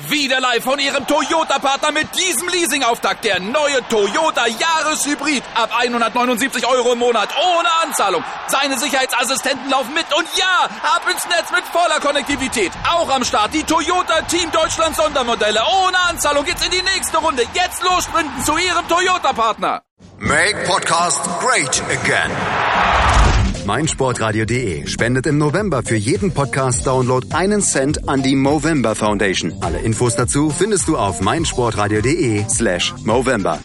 Wieder live von Ihrem Toyota-Partner mit diesem Leasing-Auftakt. Der neue Toyota Jahreshybrid. Ab 179 € im Monat. Ohne Anzahlung. Seine Sicherheitsassistenten laufen mit. Und ja, ab ins Netz mit voller Konnektivität. Auch am Start die Toyota Team Deutschland Sondermodelle. Ohne Anzahlung geht's in die nächste Runde. Jetzt los sprinten zu Ihrem Toyota-Partner. Make Podcast great again. meinsportradio.de spendet im November für jeden Podcast-Download 1 Cent an die Movember Foundation. Alle Infos dazu findest du auf meinsportradio.de/Movember.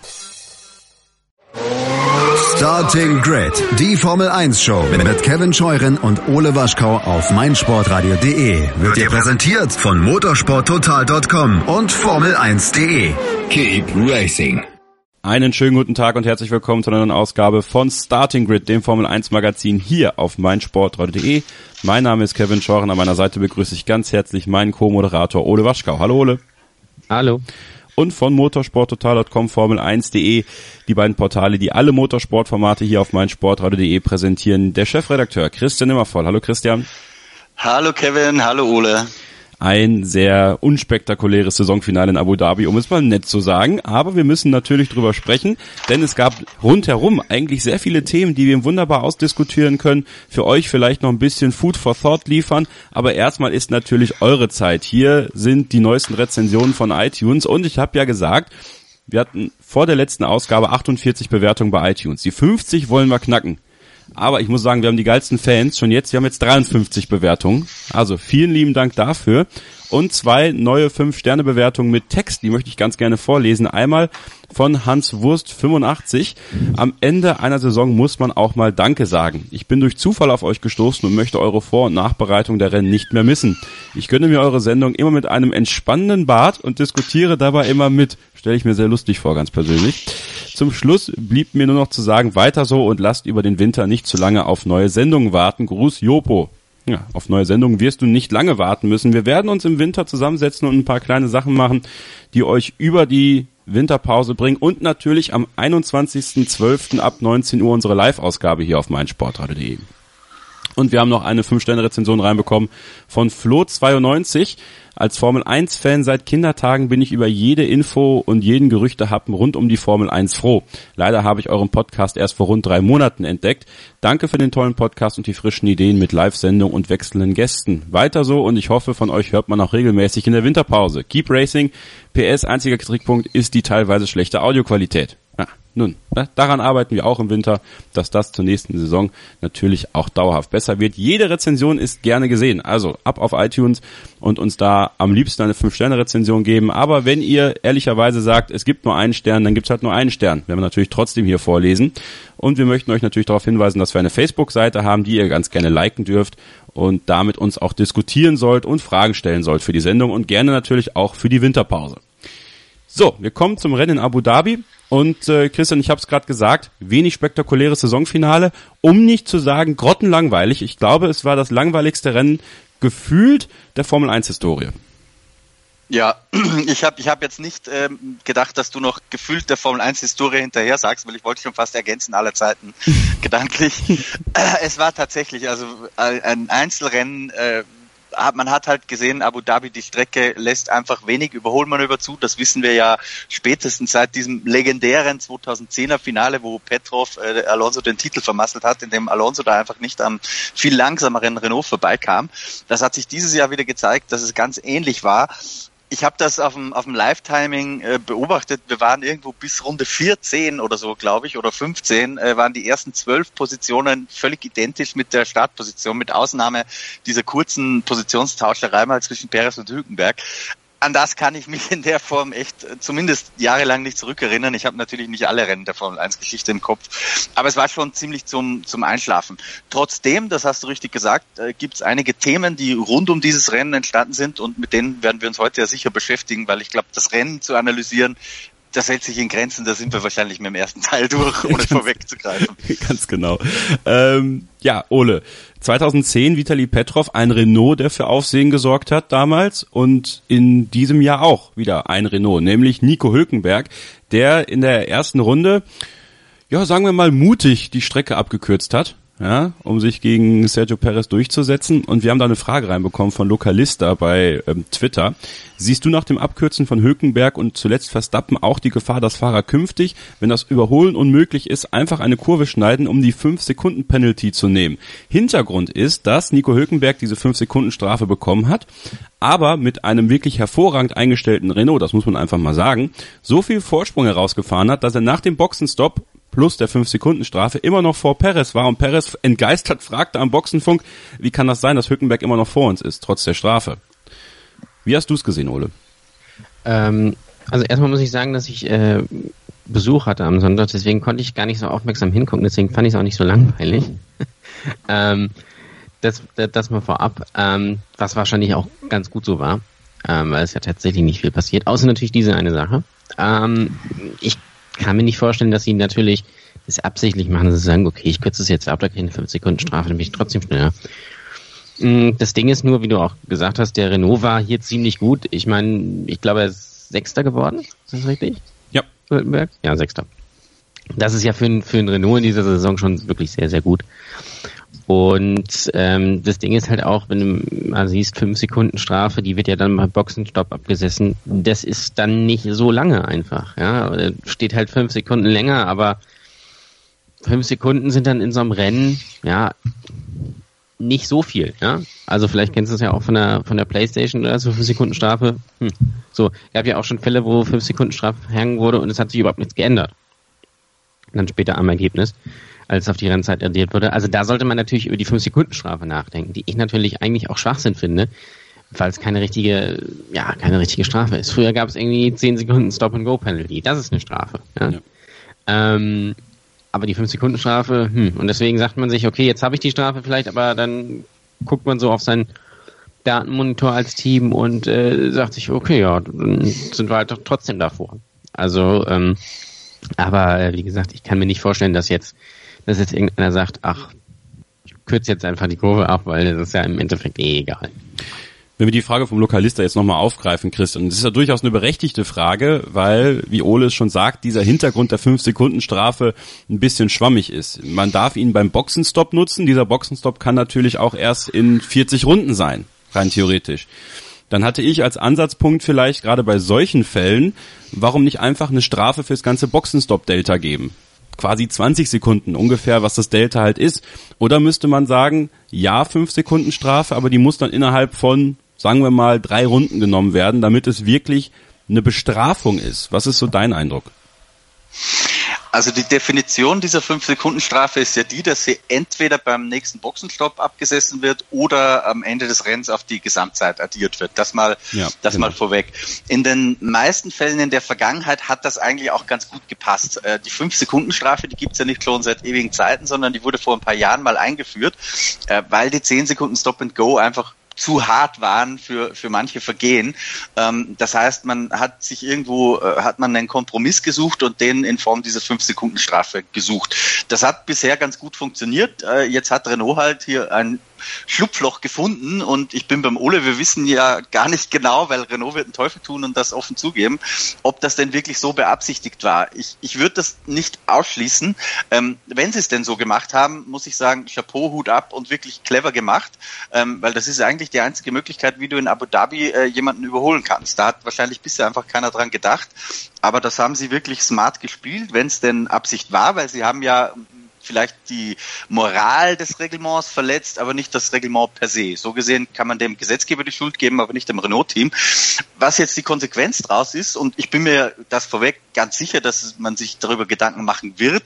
Starting Grid, die Formel 1 Show mit Kevin Scheuren und Ole Waschkau auf meinsportradio.de wird dir präsentiert von motorsporttotal.com und Formel1.de. Keep racing. Einen schönen guten Tag und herzlich willkommen zu einer neuen Ausgabe von Starting Grid, dem Formel 1 Magazin hier auf meinsportradio.de. Mein Name ist Kevin Scheuren, an meiner Seite begrüße ich ganz herzlich meinen Co-Moderator Ole Waschkau. Hallo Ole. Hallo. Und von motorsporttotal.com, Formel1.de, die beiden Portale, die alle Motorsportformate hier auf meinsportradio.de präsentieren, der Chefredakteur Christian Immervoll. Hallo Christian. Hallo Kevin, hallo Ole. Ein sehr unspektakuläres Saisonfinale in Abu Dhabi, um es mal nett zu sagen. Aber wir müssen natürlich drüber sprechen, denn es gab rundherum eigentlich sehr viele Themen, die wir wunderbar ausdiskutieren können. Für euch vielleicht noch ein bisschen Food for Thought liefern. Aber erstmal ist natürlich eure Zeit. Hier sind die neuesten Rezensionen von iTunes. Und ich habe ja gesagt, wir hatten vor der letzten Ausgabe 48 Bewertungen bei iTunes. Die 50 wollen wir knacken. Aber ich muss sagen, wir haben die geilsten Fans schon jetzt. Wir haben jetzt 53 Bewertungen. Also vielen lieben Dank dafür. Und 2 neue 5-Sterne-Bewertungen mit Text, die möchte ich ganz gerne vorlesen. Einmal von Hans Wurst 85. Am Ende einer Saison muss man auch mal Danke sagen. Ich bin durch Zufall auf euch gestoßen und möchte eure Vor- und Nachbereitung der Rennen nicht mehr missen. Ich gönne mir eure Sendung immer mit einem entspannenden Bad und diskutiere dabei immer mit. Stelle ich mir sehr lustig vor, ganz persönlich. Zum Schluss blieb mir nur noch zu sagen, weiter so und lasst über den Winter nicht zu lange auf neue Sendungen warten. Gruß Jopo. Ja, auf neue Sendungen wirst du nicht lange warten müssen. Wir werden uns im Winter zusammensetzen und ein paar kleine Sachen machen, die euch über die Winterpause bringen und natürlich am 21.12. ab 19 Uhr unsere Live-Ausgabe hier auf meinsportradio.de. Und wir haben noch eine 5-Sterne-Rezension reinbekommen von Flo92. Als Formel-1-Fan seit Kindertagen bin ich über jede Info und jeden Gerüchtehappen rund um die Formel 1 froh. Leider habe ich euren Podcast erst vor rund 3 Monaten entdeckt. Danke für den tollen Podcast und die frischen Ideen mit Live-Sendung und wechselnden Gästen. Weiter so und ich hoffe, von euch hört man auch regelmäßig in der Winterpause. Keep Racing. PS, einziger Kritikpunkt ist die teilweise schlechte Audioqualität. Nun, daran arbeiten wir auch im Winter, dass das zur nächsten Saison natürlich auch dauerhaft besser wird. Jede Rezension ist gerne gesehen, also ab auf iTunes und uns da am liebsten eine 5-Sterne-Rezension geben. Aber wenn ihr ehrlicherweise sagt, es gibt nur einen Stern, dann gibt's halt nur einen Stern. Werden wir natürlich trotzdem hier vorlesen. Und wir möchten euch natürlich darauf hinweisen, dass wir eine Facebook-Seite haben, die ihr ganz gerne liken dürft und damit uns auch diskutieren sollt und Fragen stellen sollt für die Sendung und gerne natürlich auch für die Winterpause. So, wir kommen zum Rennen in Abu Dhabi. Und Christian, ich habe es gerade gesagt, wenig spektakuläres Saisonfinale, um nicht zu sagen grottenlangweilig. Ich glaube, es war das langweiligste Rennen gefühlt der Formel-1-Historie. Ja, ich hab jetzt nicht gedacht, dass du noch gefühlt der Formel-1-Historie hinterher sagst, weil ich wollte schon fast ergänzen aller Zeiten gedanklich. Es war tatsächlich also ein Einzelrennen. Man hat halt gesehen, Abu Dhabi, die Strecke lässt einfach wenig Überholmanöver zu. Das wissen wir ja spätestens seit diesem legendären 2010er Finale, wo Petrov Alonso den Titel vermasselt hat, in dem Alonso da einfach nicht am viel langsameren Renault vorbeikam. Das hat sich dieses Jahr wieder gezeigt, dass es ganz ähnlich war. Ich habe das auf dem Live-Timing beobachtet. Wir waren irgendwo bis Runde 14 oder so, glaube ich, oder 15, waren die ersten 12 Positionen völlig identisch mit der Startposition, mit Ausnahme dieser kurzen Positionstauscherei mal zwischen Perez und Hülkenberg. An das kann ich mich in der Form echt zumindest jahrelang nicht zurückerinnern. Ich habe natürlich nicht alle Rennen der Formel-1-Geschichte im Kopf, aber es war schon ziemlich zum Einschlafen. Trotzdem, das hast du richtig gesagt, gibt es einige Themen, die rund um dieses Rennen entstanden sind und mit denen werden wir uns heute ja sicher beschäftigen, weil ich glaube, das Rennen zu analysieren, das hält sich in Grenzen, da sind wir wahrscheinlich mit dem ersten Teil durch, ohne vorwegzugreifen. Ganz genau. Ja, Ole, 2010 Vitali Petrov, ein Renault, der für Aufsehen gesorgt hat damals und in diesem Jahr auch wieder ein Renault, nämlich Nico Hülkenberg, der in der ersten Runde, ja, sagen wir mal mutig die Strecke abgekürzt hat. ja, um sich gegen Sergio Perez durchzusetzen. Und wir haben da eine Frage reinbekommen von Lokalista bei Twitter. Siehst du nach dem Abkürzen von Hülkenberg und zuletzt Verstappen auch die Gefahr, dass Fahrer künftig, wenn das Überholen unmöglich ist, einfach eine Kurve schneiden, um die 5-Sekunden-Penalty zu nehmen? Hintergrund ist, dass Nico Hülkenberg diese 5-Sekunden-Strafe bekommen hat, aber mit einem wirklich hervorragend eingestellten Renault, das muss man einfach mal sagen, so viel Vorsprung herausgefahren hat, dass er nach dem Boxenstopp plus der 5-Sekunden-Strafe immer noch vor Perez war und Perez entgeistert fragte am Boxenfunk, wie kann das sein, dass Hülkenberg immer noch vor uns ist, trotz der Strafe? Wie hast du es gesehen, Ole? Also erstmal muss ich sagen, dass ich Besuch hatte am Sonntag, deswegen konnte ich gar nicht so aufmerksam hingucken, deswegen fand ich es auch nicht so langweilig. Das mal vorab, was wahrscheinlich auch ganz gut so war, weil es ja tatsächlich nicht viel passiert, außer natürlich diese eine Sache. Ich kann mir nicht vorstellen, dass sie natürlich das absichtlich machen, dass sie sagen, okay, ich kürze es jetzt ab, da kriege ich eine 5-Sekunden-Strafe, dann bin ich trotzdem schneller. Das Ding ist nur, wie du auch gesagt hast, der Renault war hier ziemlich gut. Ich meine, ich glaube, er ist Sechster geworden. Ist das richtig? Ja. Ja, Sechster. Das ist ja für einen Renault in dieser Saison schon wirklich sehr, sehr gut. Und das Ding ist halt auch, wenn du mal siehst, 5 Sekunden Strafe, die wird ja dann beim Boxenstopp abgesessen. Das ist dann nicht so lange einfach. Ja, steht halt 5 Sekunden länger, aber 5 Sekunden sind dann in so einem Rennen, ja, nicht so viel, ja. Also vielleicht kennst du es ja auch von der PlayStation oder so, 5 Sekunden Strafe. So, gab ja auch schon Fälle, wo 5 Sekunden Strafe verhängt wurde und es hat sich überhaupt nichts geändert. Und dann später am Ergebnis, als auf die Rennzeit addiert wurde. Also da sollte man natürlich über die 5 Sekunden Strafe nachdenken, die ich natürlich eigentlich auch Schwachsinn finde, weil es keine richtige Strafe ist. Früher gab es irgendwie 10 Sekunden Stop-and-Go-Penalty. Das ist eine Strafe. Ja? Ja. Aber die 5-Sekunden-Strafe, und deswegen sagt man sich, okay, jetzt habe ich die Strafe vielleicht, aber dann guckt man so auf seinen Datenmonitor als Team und sagt sich, okay, ja, dann sind wir halt doch trotzdem davor. Also, aber wie gesagt, ich kann mir nicht vorstellen, dass jetzt irgendeiner sagt, ach, ich kürze jetzt einfach die Kurve ab, weil das ist ja im Endeffekt egal. Wenn wir die Frage vom Lokalista jetzt nochmal aufgreifen, Christian, das ist ja durchaus eine berechtigte Frage, weil, wie Ole es schon sagt, dieser Hintergrund der 5-Sekunden-Strafe ein bisschen schwammig ist. Man darf ihn beim Boxenstopp nutzen, dieser Boxenstopp kann natürlich auch erst in 40 Runden sein, rein theoretisch. Dann hatte ich als Ansatzpunkt vielleicht gerade bei solchen Fällen, warum nicht einfach eine Strafe fürs ganze Boxenstopp-Delta geben? Quasi 20 Sekunden ungefähr, was das Delta halt ist. Oder müsste man sagen, ja, 5 Sekunden Strafe, aber die muss dann innerhalb von, sagen wir mal, 3 Runden genommen werden, damit es wirklich eine Bestrafung ist. Was ist so dein Eindruck? Also die Definition dieser 5-Sekunden-Strafe ist ja die, dass sie entweder beim nächsten Boxenstopp abgesessen wird oder am Ende des Rennens auf die Gesamtzeit addiert wird. Das mal vorweg. In den meisten Fällen in der Vergangenheit hat das eigentlich auch ganz gut gepasst. Die 5-Sekunden-Strafe, die gibt's ja nicht schon seit ewigen Zeiten, sondern die wurde vor ein paar Jahren mal eingeführt, weil die 10 Sekunden Stop-and-Go einfach zu hart waren für manche Vergehen. Das heißt, man hat einen Kompromiss gesucht und den in Form dieser 5-Sekunden-Strafe gesucht. Das hat bisher ganz gut funktioniert. Jetzt hat Renault halt hier ein Schlupfloch gefunden und ich bin beim Ole, wir wissen ja gar nicht genau, weil Renault wird den Teufel tun und das offen zugeben, ob das denn wirklich so beabsichtigt war. Ich würde das nicht ausschließen. Wenn sie es denn so gemacht haben, muss ich sagen, Chapeau, Hut ab und wirklich clever gemacht, weil das ist eigentlich die einzige Möglichkeit, wie du in Abu Dhabi jemanden überholen kannst. Da hat wahrscheinlich bisher einfach keiner dran gedacht, aber das haben sie wirklich smart gespielt, wenn es denn Absicht war, weil sie haben ja vielleicht die Moral des Reglements verletzt, aber nicht das Reglement per se. So gesehen kann man dem Gesetzgeber die Schuld geben, aber nicht dem Renault-Team. Was jetzt die Konsequenz draus ist, und ich bin mir das vorweg ganz sicher, dass man sich darüber Gedanken machen wird,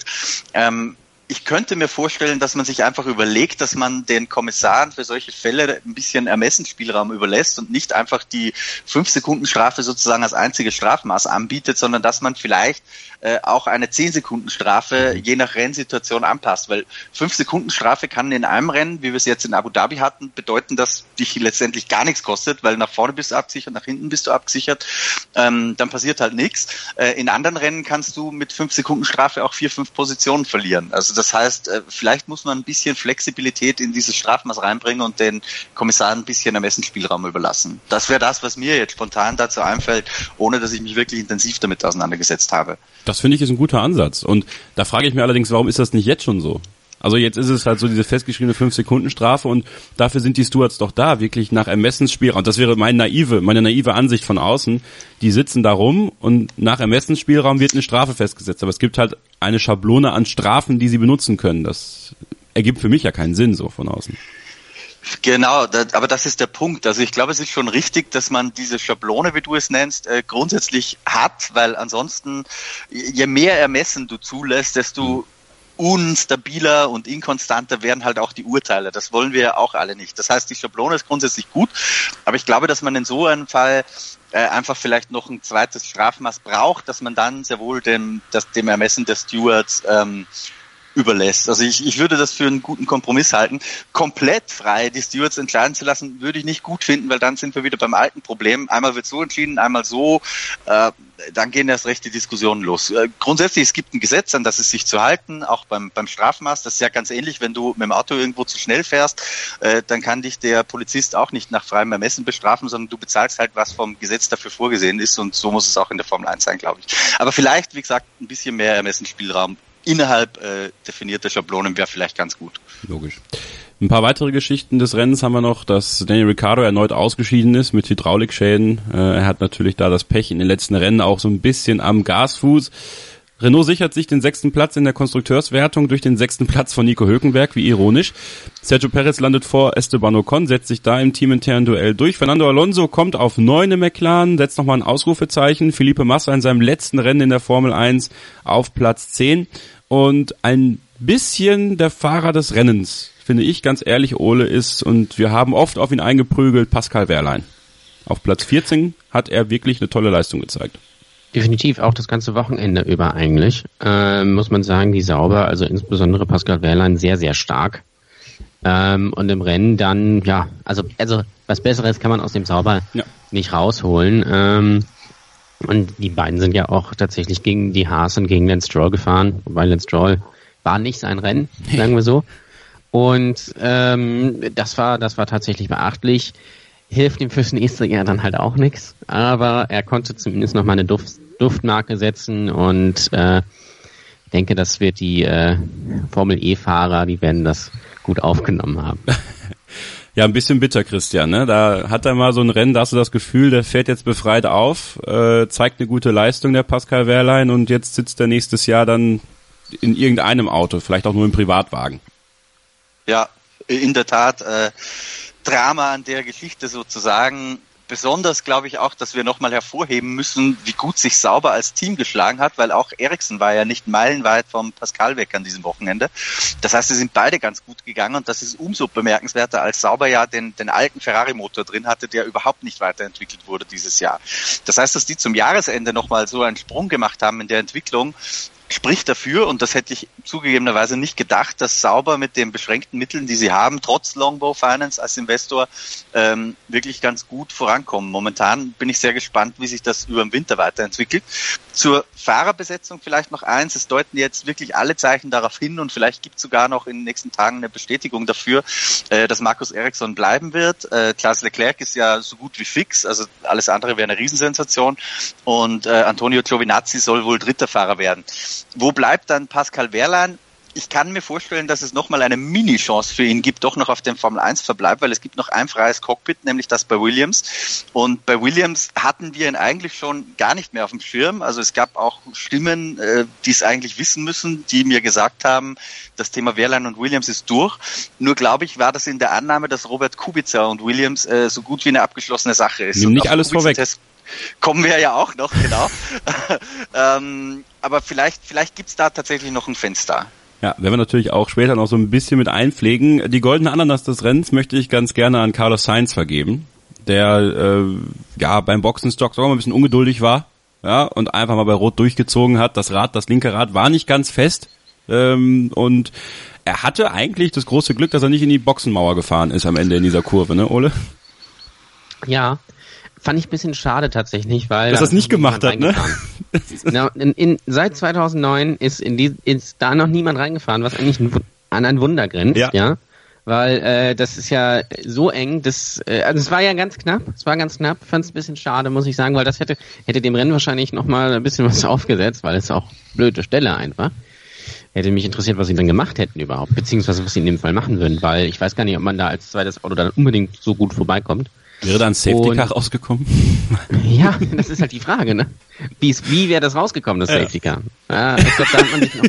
ich könnte mir vorstellen, dass man sich einfach überlegt, dass man den Kommissaren für solche Fälle ein bisschen Ermessensspielraum überlässt und nicht einfach die 5-Sekunden-Strafe sozusagen als einziges Strafmaß anbietet, sondern dass man vielleicht auch eine 10-Sekunden-Strafe je nach Rennsituation anpasst, weil 5-Sekunden-Strafe kann in einem Rennen, wie wir es jetzt in Abu Dhabi hatten, bedeuten, dass dich letztendlich gar nichts kostet, weil nach vorne bist du abgesichert, nach hinten bist du abgesichert, dann passiert halt nichts. In anderen Rennen kannst du mit 5-Sekunden-Strafe auch 4-5 Positionen verlieren. Also das heißt, vielleicht muss man ein bisschen Flexibilität in dieses Strafmaß reinbringen und den Kommissaren ein bisschen Ermessensspielraum überlassen. Das wäre das, was mir jetzt spontan dazu einfällt, ohne dass ich mich wirklich intensiv damit auseinandergesetzt habe. Das finde ich ist ein guter Ansatz. Und da frage ich mich allerdings, warum ist das nicht jetzt schon so? Also jetzt ist es halt so diese festgeschriebene 5-Sekunden-Strafe und dafür sind die Stewards doch da, wirklich nach Ermessensspielraum. Und das wäre meine naive Ansicht von außen. Die sitzen da rum und nach Ermessensspielraum wird eine Strafe festgesetzt. Aber es gibt halt eine Schablone an Strafen, die sie benutzen können. Das ergibt für mich ja keinen Sinn so von außen. Genau, aber das ist der Punkt. Also ich glaube, es ist schon richtig, dass man diese Schablone, wie du es nennst, grundsätzlich hat, weil ansonsten, je mehr Ermessen du zulässt, desto unstabiler und inkonstanter werden halt auch die Urteile. Das wollen wir ja auch alle nicht. Das heißt, die Schablone ist grundsätzlich gut, aber ich glaube, dass man in so einem Fall einfach vielleicht noch ein zweites Strafmaß braucht, dass man dann sehr wohl dem Ermessen der Stewards überlässt. Also ich würde das für einen guten Kompromiss halten. Komplett frei die Stewards entscheiden zu lassen, würde ich nicht gut finden, weil dann sind wir wieder beim alten Problem. Einmal wird so entschieden, einmal so. Dann gehen erst recht die Diskussionen los. Grundsätzlich, es gibt ein Gesetz, an das es sich zu halten, auch beim Strafmaß. Das ist ja ganz ähnlich, wenn du mit dem Auto irgendwo zu schnell fährst, dann kann dich der Polizist auch nicht nach freiem Ermessen bestrafen, sondern du bezahlst halt, was vom Gesetz dafür vorgesehen ist, und so muss es auch in der Formel 1 sein, glaube ich. Aber vielleicht, wie gesagt, ein bisschen mehr Ermessensspielraum innerhalb definierter Schablonen wäre vielleicht ganz gut. Logisch. Ein paar weitere Geschichten des Rennens haben wir noch, dass Daniel Ricciardo erneut ausgeschieden ist mit Hydraulikschäden. Er hat natürlich da das Pech in den letzten Rennen auch so ein bisschen am Gasfuß. Renault sichert sich den 6. Platz in der Konstrukteurswertung durch den 6. Platz von Nico Hülkenberg, wie ironisch. Sergio Perez landet vor Esteban Ocon, setzt sich da im teaminternen Duell durch. Fernando Alonso kommt auf 9 im McLaren, setzt nochmal ein Ausrufezeichen. Felipe Massa in seinem letzten Rennen in der Formel 1 auf Platz 10. Und ein bisschen der Fahrer des Rennens, finde ich ganz ehrlich, Ole, ist, und wir haben oft auf ihn eingeprügelt, Pascal Wehrlein. Auf Platz 14 hat er wirklich eine tolle Leistung gezeigt. Definitiv, auch das ganze Wochenende über eigentlich. Muss man sagen, die Sauber, also insbesondere Pascal Wehrlein, sehr, sehr stark. Und im Rennen dann, ja, also was Besseres kann man aus dem Sauber nicht rausholen. Und die beiden sind ja auch tatsächlich gegen die Haas und gegen Lance Stroll gefahren, wobei Lance Stroll war nicht sein Rennen, sagen wir so. Und das war tatsächlich beachtlich. Hilft ihm fürs nächste Jahr dann halt auch nichts, aber er konnte zumindest noch mal eine Duftmarke setzen und denke, das wird die Formel E-Fahrer, die werden das gut aufgenommen haben. Ja, ein bisschen bitter, Christian, ne? Da hat er mal so ein Rennen, da hast du das Gefühl, der fährt jetzt befreit auf, zeigt eine gute Leistung, der Pascal Wehrlein, und jetzt sitzt er nächstes Jahr dann in irgendeinem Auto, vielleicht auch nur im Privatwagen. Ja, in der Tat, Drama an der Geschichte sozusagen. Besonders glaube ich auch, dass wir nochmal hervorheben müssen, wie gut sich Sauber als Team geschlagen hat, weil auch Ericsson war ja nicht meilenweit vom Pascal weg an diesem Wochenende. Das heißt, sie sind beide ganz gut gegangen, und das ist umso bemerkenswerter, als Sauber ja den alten Ferrari-Motor drin hatte, der überhaupt nicht weiterentwickelt wurde dieses Jahr. Das heißt, dass die zum Jahresende nochmal so einen Sprung gemacht haben in der Entwicklung, spricht dafür, und das hätte ich zugegebenerweise nicht gedacht, dass Sauber mit den beschränkten Mitteln, die sie haben, trotz Longbow Finance als Investor, wirklich ganz gut vorankommen. Momentan bin ich sehr gespannt, wie sich das über den Winter weiterentwickelt. Zur Fahrerbesetzung vielleicht noch eins. Es deuten jetzt wirklich alle Zeichen darauf hin, und vielleicht gibt es sogar noch in den nächsten Tagen eine Bestätigung dafür, dass Markus Ericsson bleiben wird. Charles Leclerc ist ja so gut wie fix, also alles andere wäre eine Riesensensation, und Antonio Giovinazzi soll wohl dritter Fahrer werden. Wo bleibt dann Pascal Wehrlein? Ich kann mir vorstellen, dass es nochmal eine Mini-Chance für ihn gibt, doch noch auf dem Formel-1-Verbleib, weil es gibt noch ein freies Cockpit, nämlich das bei Williams. Und bei Williams hatten wir ihn eigentlich schon gar nicht mehr auf dem Schirm. Also es gab auch Stimmen, die es eigentlich wissen müssen, die mir gesagt haben, das Thema Wehrlein und Williams ist durch. Nur glaube ich, war das in der Annahme, dass Robert Kubica und Williams so gut wie eine abgeschlossene Sache ist. Nimm nicht alles vorweg. Kommen wir ja auch noch, genau. Aber vielleicht gibt's da tatsächlich noch ein Fenster. Ja, werden wir natürlich auch später noch so ein bisschen mit einpflegen. Die goldene Ananas des Rennens möchte ich ganz gerne an Carlos Sainz vergeben, der beim Boxenstock sogar mal ein bisschen ungeduldig war, ja, und einfach mal bei Rot durchgezogen hat. Das linke Rad war nicht ganz fest, und er hatte eigentlich das große Glück, dass er nicht in die Boxenmauer gefahren ist am Ende in dieser Kurve, ne, Ole? Ja. Fand ich ein bisschen schade tatsächlich, weil... Dass er es nicht gemacht hat, ne? Genau, seit 2009 ist da noch niemand reingefahren, was eigentlich an ein Wunder grenzt, ja. Weil das ist ja so eng, also es war ja ganz knapp, fand es ein bisschen schade, muss ich sagen, weil das hätte dem Rennen wahrscheinlich nochmal ein bisschen was aufgesetzt, weil es auch blöde Stelle einfach. hätte mich interessiert, was sie dann gemacht hätten überhaupt, beziehungsweise was sie in dem Fall machen würden, weil ich weiß gar nicht, ob man da als zweites Auto dann unbedingt so gut vorbeikommt. Wäre da ein Safety Car rausgekommen? Ja, das ist halt die Frage, ne? Wie wäre das rausgekommen, das Safety Car? Ich glaube,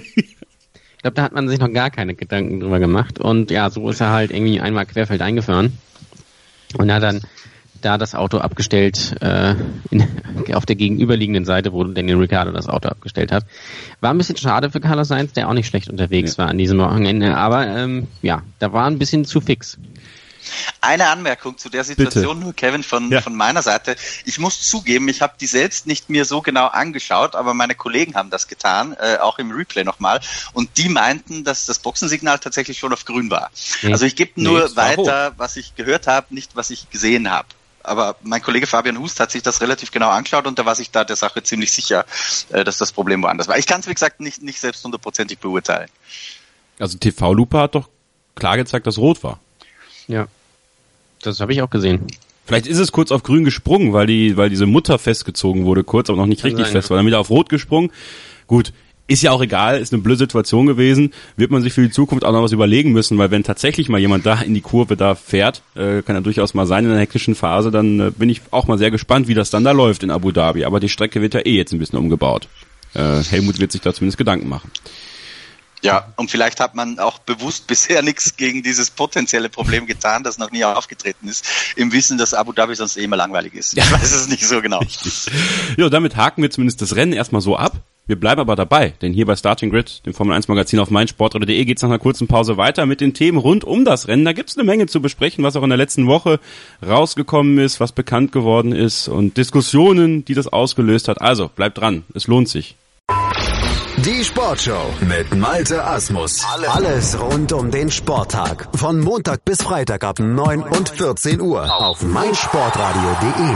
da hat man sich noch gar keine Gedanken drüber gemacht. Und ja, so ist er halt irgendwie einmal querfeld eingefahren und hat dann da das Auto abgestellt auf der gegenüberliegenden Seite, wo Daniel Ricciardo das Auto abgestellt hat. War ein bisschen schade für Carlos Sainz, der auch nicht schlecht unterwegs war an diesem Wochenende, aber da war ein bisschen zu fix. Eine Anmerkung zu der Situation, nur Kevin, von meiner Seite. Ich muss zugeben, ich habe die selbst nicht mir so genau angeschaut, aber meine Kollegen haben das getan, auch im Replay nochmal. Und die meinten, dass das Boxensignal tatsächlich schon auf grün war. Also ich gebe nur weiter, was ich gehört habe, nicht was ich gesehen habe. Aber mein Kollege Fabian Hust hat sich das relativ genau angeschaut und da war sich da der Sache ziemlich sicher, dass das Problem woanders war. Ich kann es, wie gesagt, nicht selbst 100%ig beurteilen. Also TV-Lupe hat doch klar gezeigt, dass rot war. Ja, das habe ich auch gesehen. Vielleicht ist es kurz auf grün gesprungen, weil diese Mutter festgezogen wurde, kurz, aber noch nicht richtig fest, weil dann wieder auf rot gesprungen. Gut, ist ja auch egal, ist eine blöde Situation gewesen, wird man sich für die Zukunft auch noch was überlegen müssen, weil wenn tatsächlich mal jemand da in die Kurve da fährt, kann ja durchaus mal sein in einer hektischen Phase, dann bin ich auch mal sehr gespannt, wie das dann da läuft in Abu Dhabi, aber die Strecke wird ja jetzt ein bisschen umgebaut. Helmut wird sich da zumindest Gedanken machen. Ja, und vielleicht hat man auch bewusst bisher nichts gegen dieses potenzielle Problem getan, das noch nie aufgetreten ist, im Wissen, dass Abu Dhabi sonst immer langweilig ist. Ich weiß es nicht so genau. Richtig. Ja, damit haken wir zumindest das Rennen erstmal so ab. Wir bleiben aber dabei, denn hier bei Starting Grid, dem Formel 1 Magazin auf meinsportradio.de, geht's nach einer kurzen Pause weiter mit den Themen rund um das Rennen. Da gibt's eine Menge zu besprechen, was auch in der letzten Woche rausgekommen ist, was bekannt geworden ist und Diskussionen, die das ausgelöst hat. Also, bleibt dran, es lohnt sich. Die Sportshow mit Malte Asmus. Alles rund um den Sporttag. Von Montag bis Freitag ab 9 und 14 Uhr auf meinsportradio.de.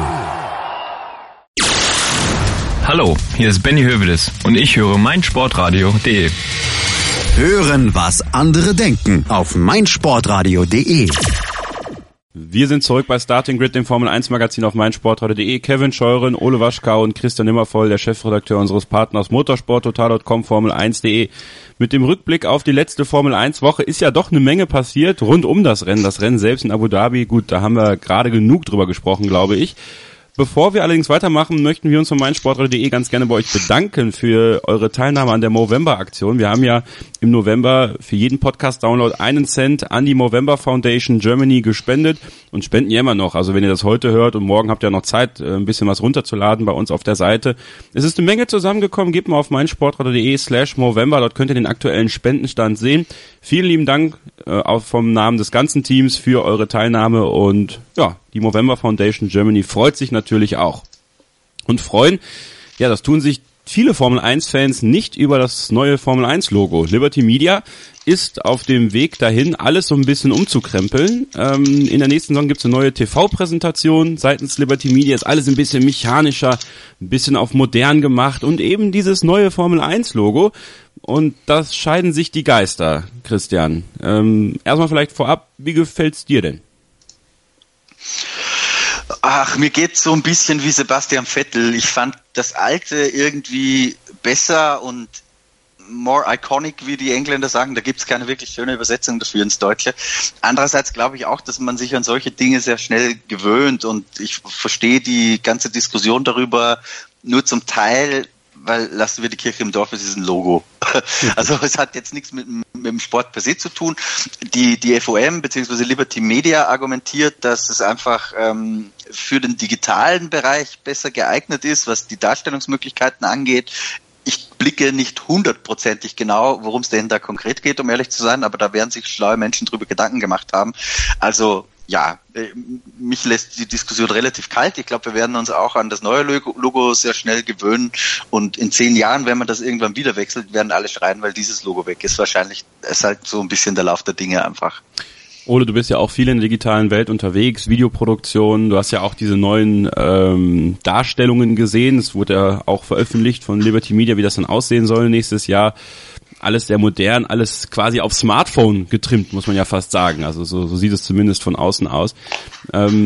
Hallo, hier ist Benny Hövedes und ich höre meinsportradio.de. Hören, was andere denken auf meinsportradio.de. Wir sind zurück bei Starting Grid, dem Formel 1 Magazin auf meinsportradio.de. Kevin Scheuren, Ole Waschkau und Christian Nimmervoll, der Chefredakteur unseres Partners motorsporttotal.com, Formel1.de. Mit dem Rückblick auf die letzte Formel 1 Woche ist ja doch eine Menge passiert rund um das Rennen. Das Rennen selbst in Abu Dhabi, gut, da haben wir gerade genug drüber gesprochen, glaube ich. Bevor wir allerdings weitermachen, möchten wir uns von meinsportradio.de ganz gerne bei euch bedanken für eure Teilnahme an der Movember-Aktion. Wir haben ja im November für jeden Podcast-Download 1 Cent an die Movember Foundation Germany gespendet und spenden ja immer noch. Also wenn ihr das heute hört und morgen habt ihr noch Zeit, ein bisschen was runterzuladen bei uns auf der Seite. Es ist eine Menge zusammengekommen. Gebt mal auf meinsportradio.de/Movember. Dort könnt ihr den aktuellen Spendenstand sehen. Vielen lieben Dank auch vom Namen des ganzen Teams für eure Teilnahme und ja, die Movember Foundation Germany freut sich natürlich auch. Und freuen, ja, das tun sich viele Formel-1-Fans nicht über das neue Formel-1-Logo. Liberty Media ist auf dem Weg dahin, alles so ein bisschen umzukrempeln. In der nächsten Saison gibt's eine neue TV-Präsentation seitens Liberty Media. Ist alles ein bisschen mechanischer, ein bisschen auf modern gemacht und eben dieses neue Formel-1-Logo. Und das scheiden sich die Geister, Christian. Erstmal vielleicht vorab, wie gefällt's dir denn? Ach, mir geht's so ein bisschen wie Sebastian Vettel. Ich fand das alte irgendwie besser und more iconic, wie die Engländer sagen. Da gibt's keine wirklich schöne Übersetzung dafür ins Deutsche. Andererseits glaube ich auch, dass man sich an solche Dinge sehr schnell gewöhnt und ich verstehe die ganze Diskussion darüber nur zum Teil, weil lassen wir die Kirche im Dorf, es ist ein Logo. Also es hat jetzt nichts mit dem Sport per se zu tun. Die FOM bzw. Liberty Media argumentiert, dass es einfach für den digitalen Bereich besser geeignet ist, was die Darstellungsmöglichkeiten angeht. Ich blicke nicht 100%ig genau, worum es denn da konkret geht, um ehrlich zu sein, aber da werden sich schlaue Menschen drüber Gedanken gemacht haben. Also ja, mich lässt die Diskussion relativ kalt. Ich glaube, wir werden uns auch an das neue Logo sehr schnell gewöhnen und in 10 Jahren, wenn man das irgendwann wieder wechselt, werden alle schreien, weil dieses Logo weg ist. Wahrscheinlich ist halt so ein bisschen der Lauf der Dinge einfach. Ole, du bist ja auch viel in der digitalen Welt unterwegs, Videoproduktion, du hast ja auch diese neuen Darstellungen gesehen, es wurde ja auch veröffentlicht von Liberty Media, wie das dann aussehen soll nächstes Jahr. Alles sehr modern, alles quasi auf Smartphone getrimmt, muss man ja fast sagen. Also so sieht es zumindest von außen aus.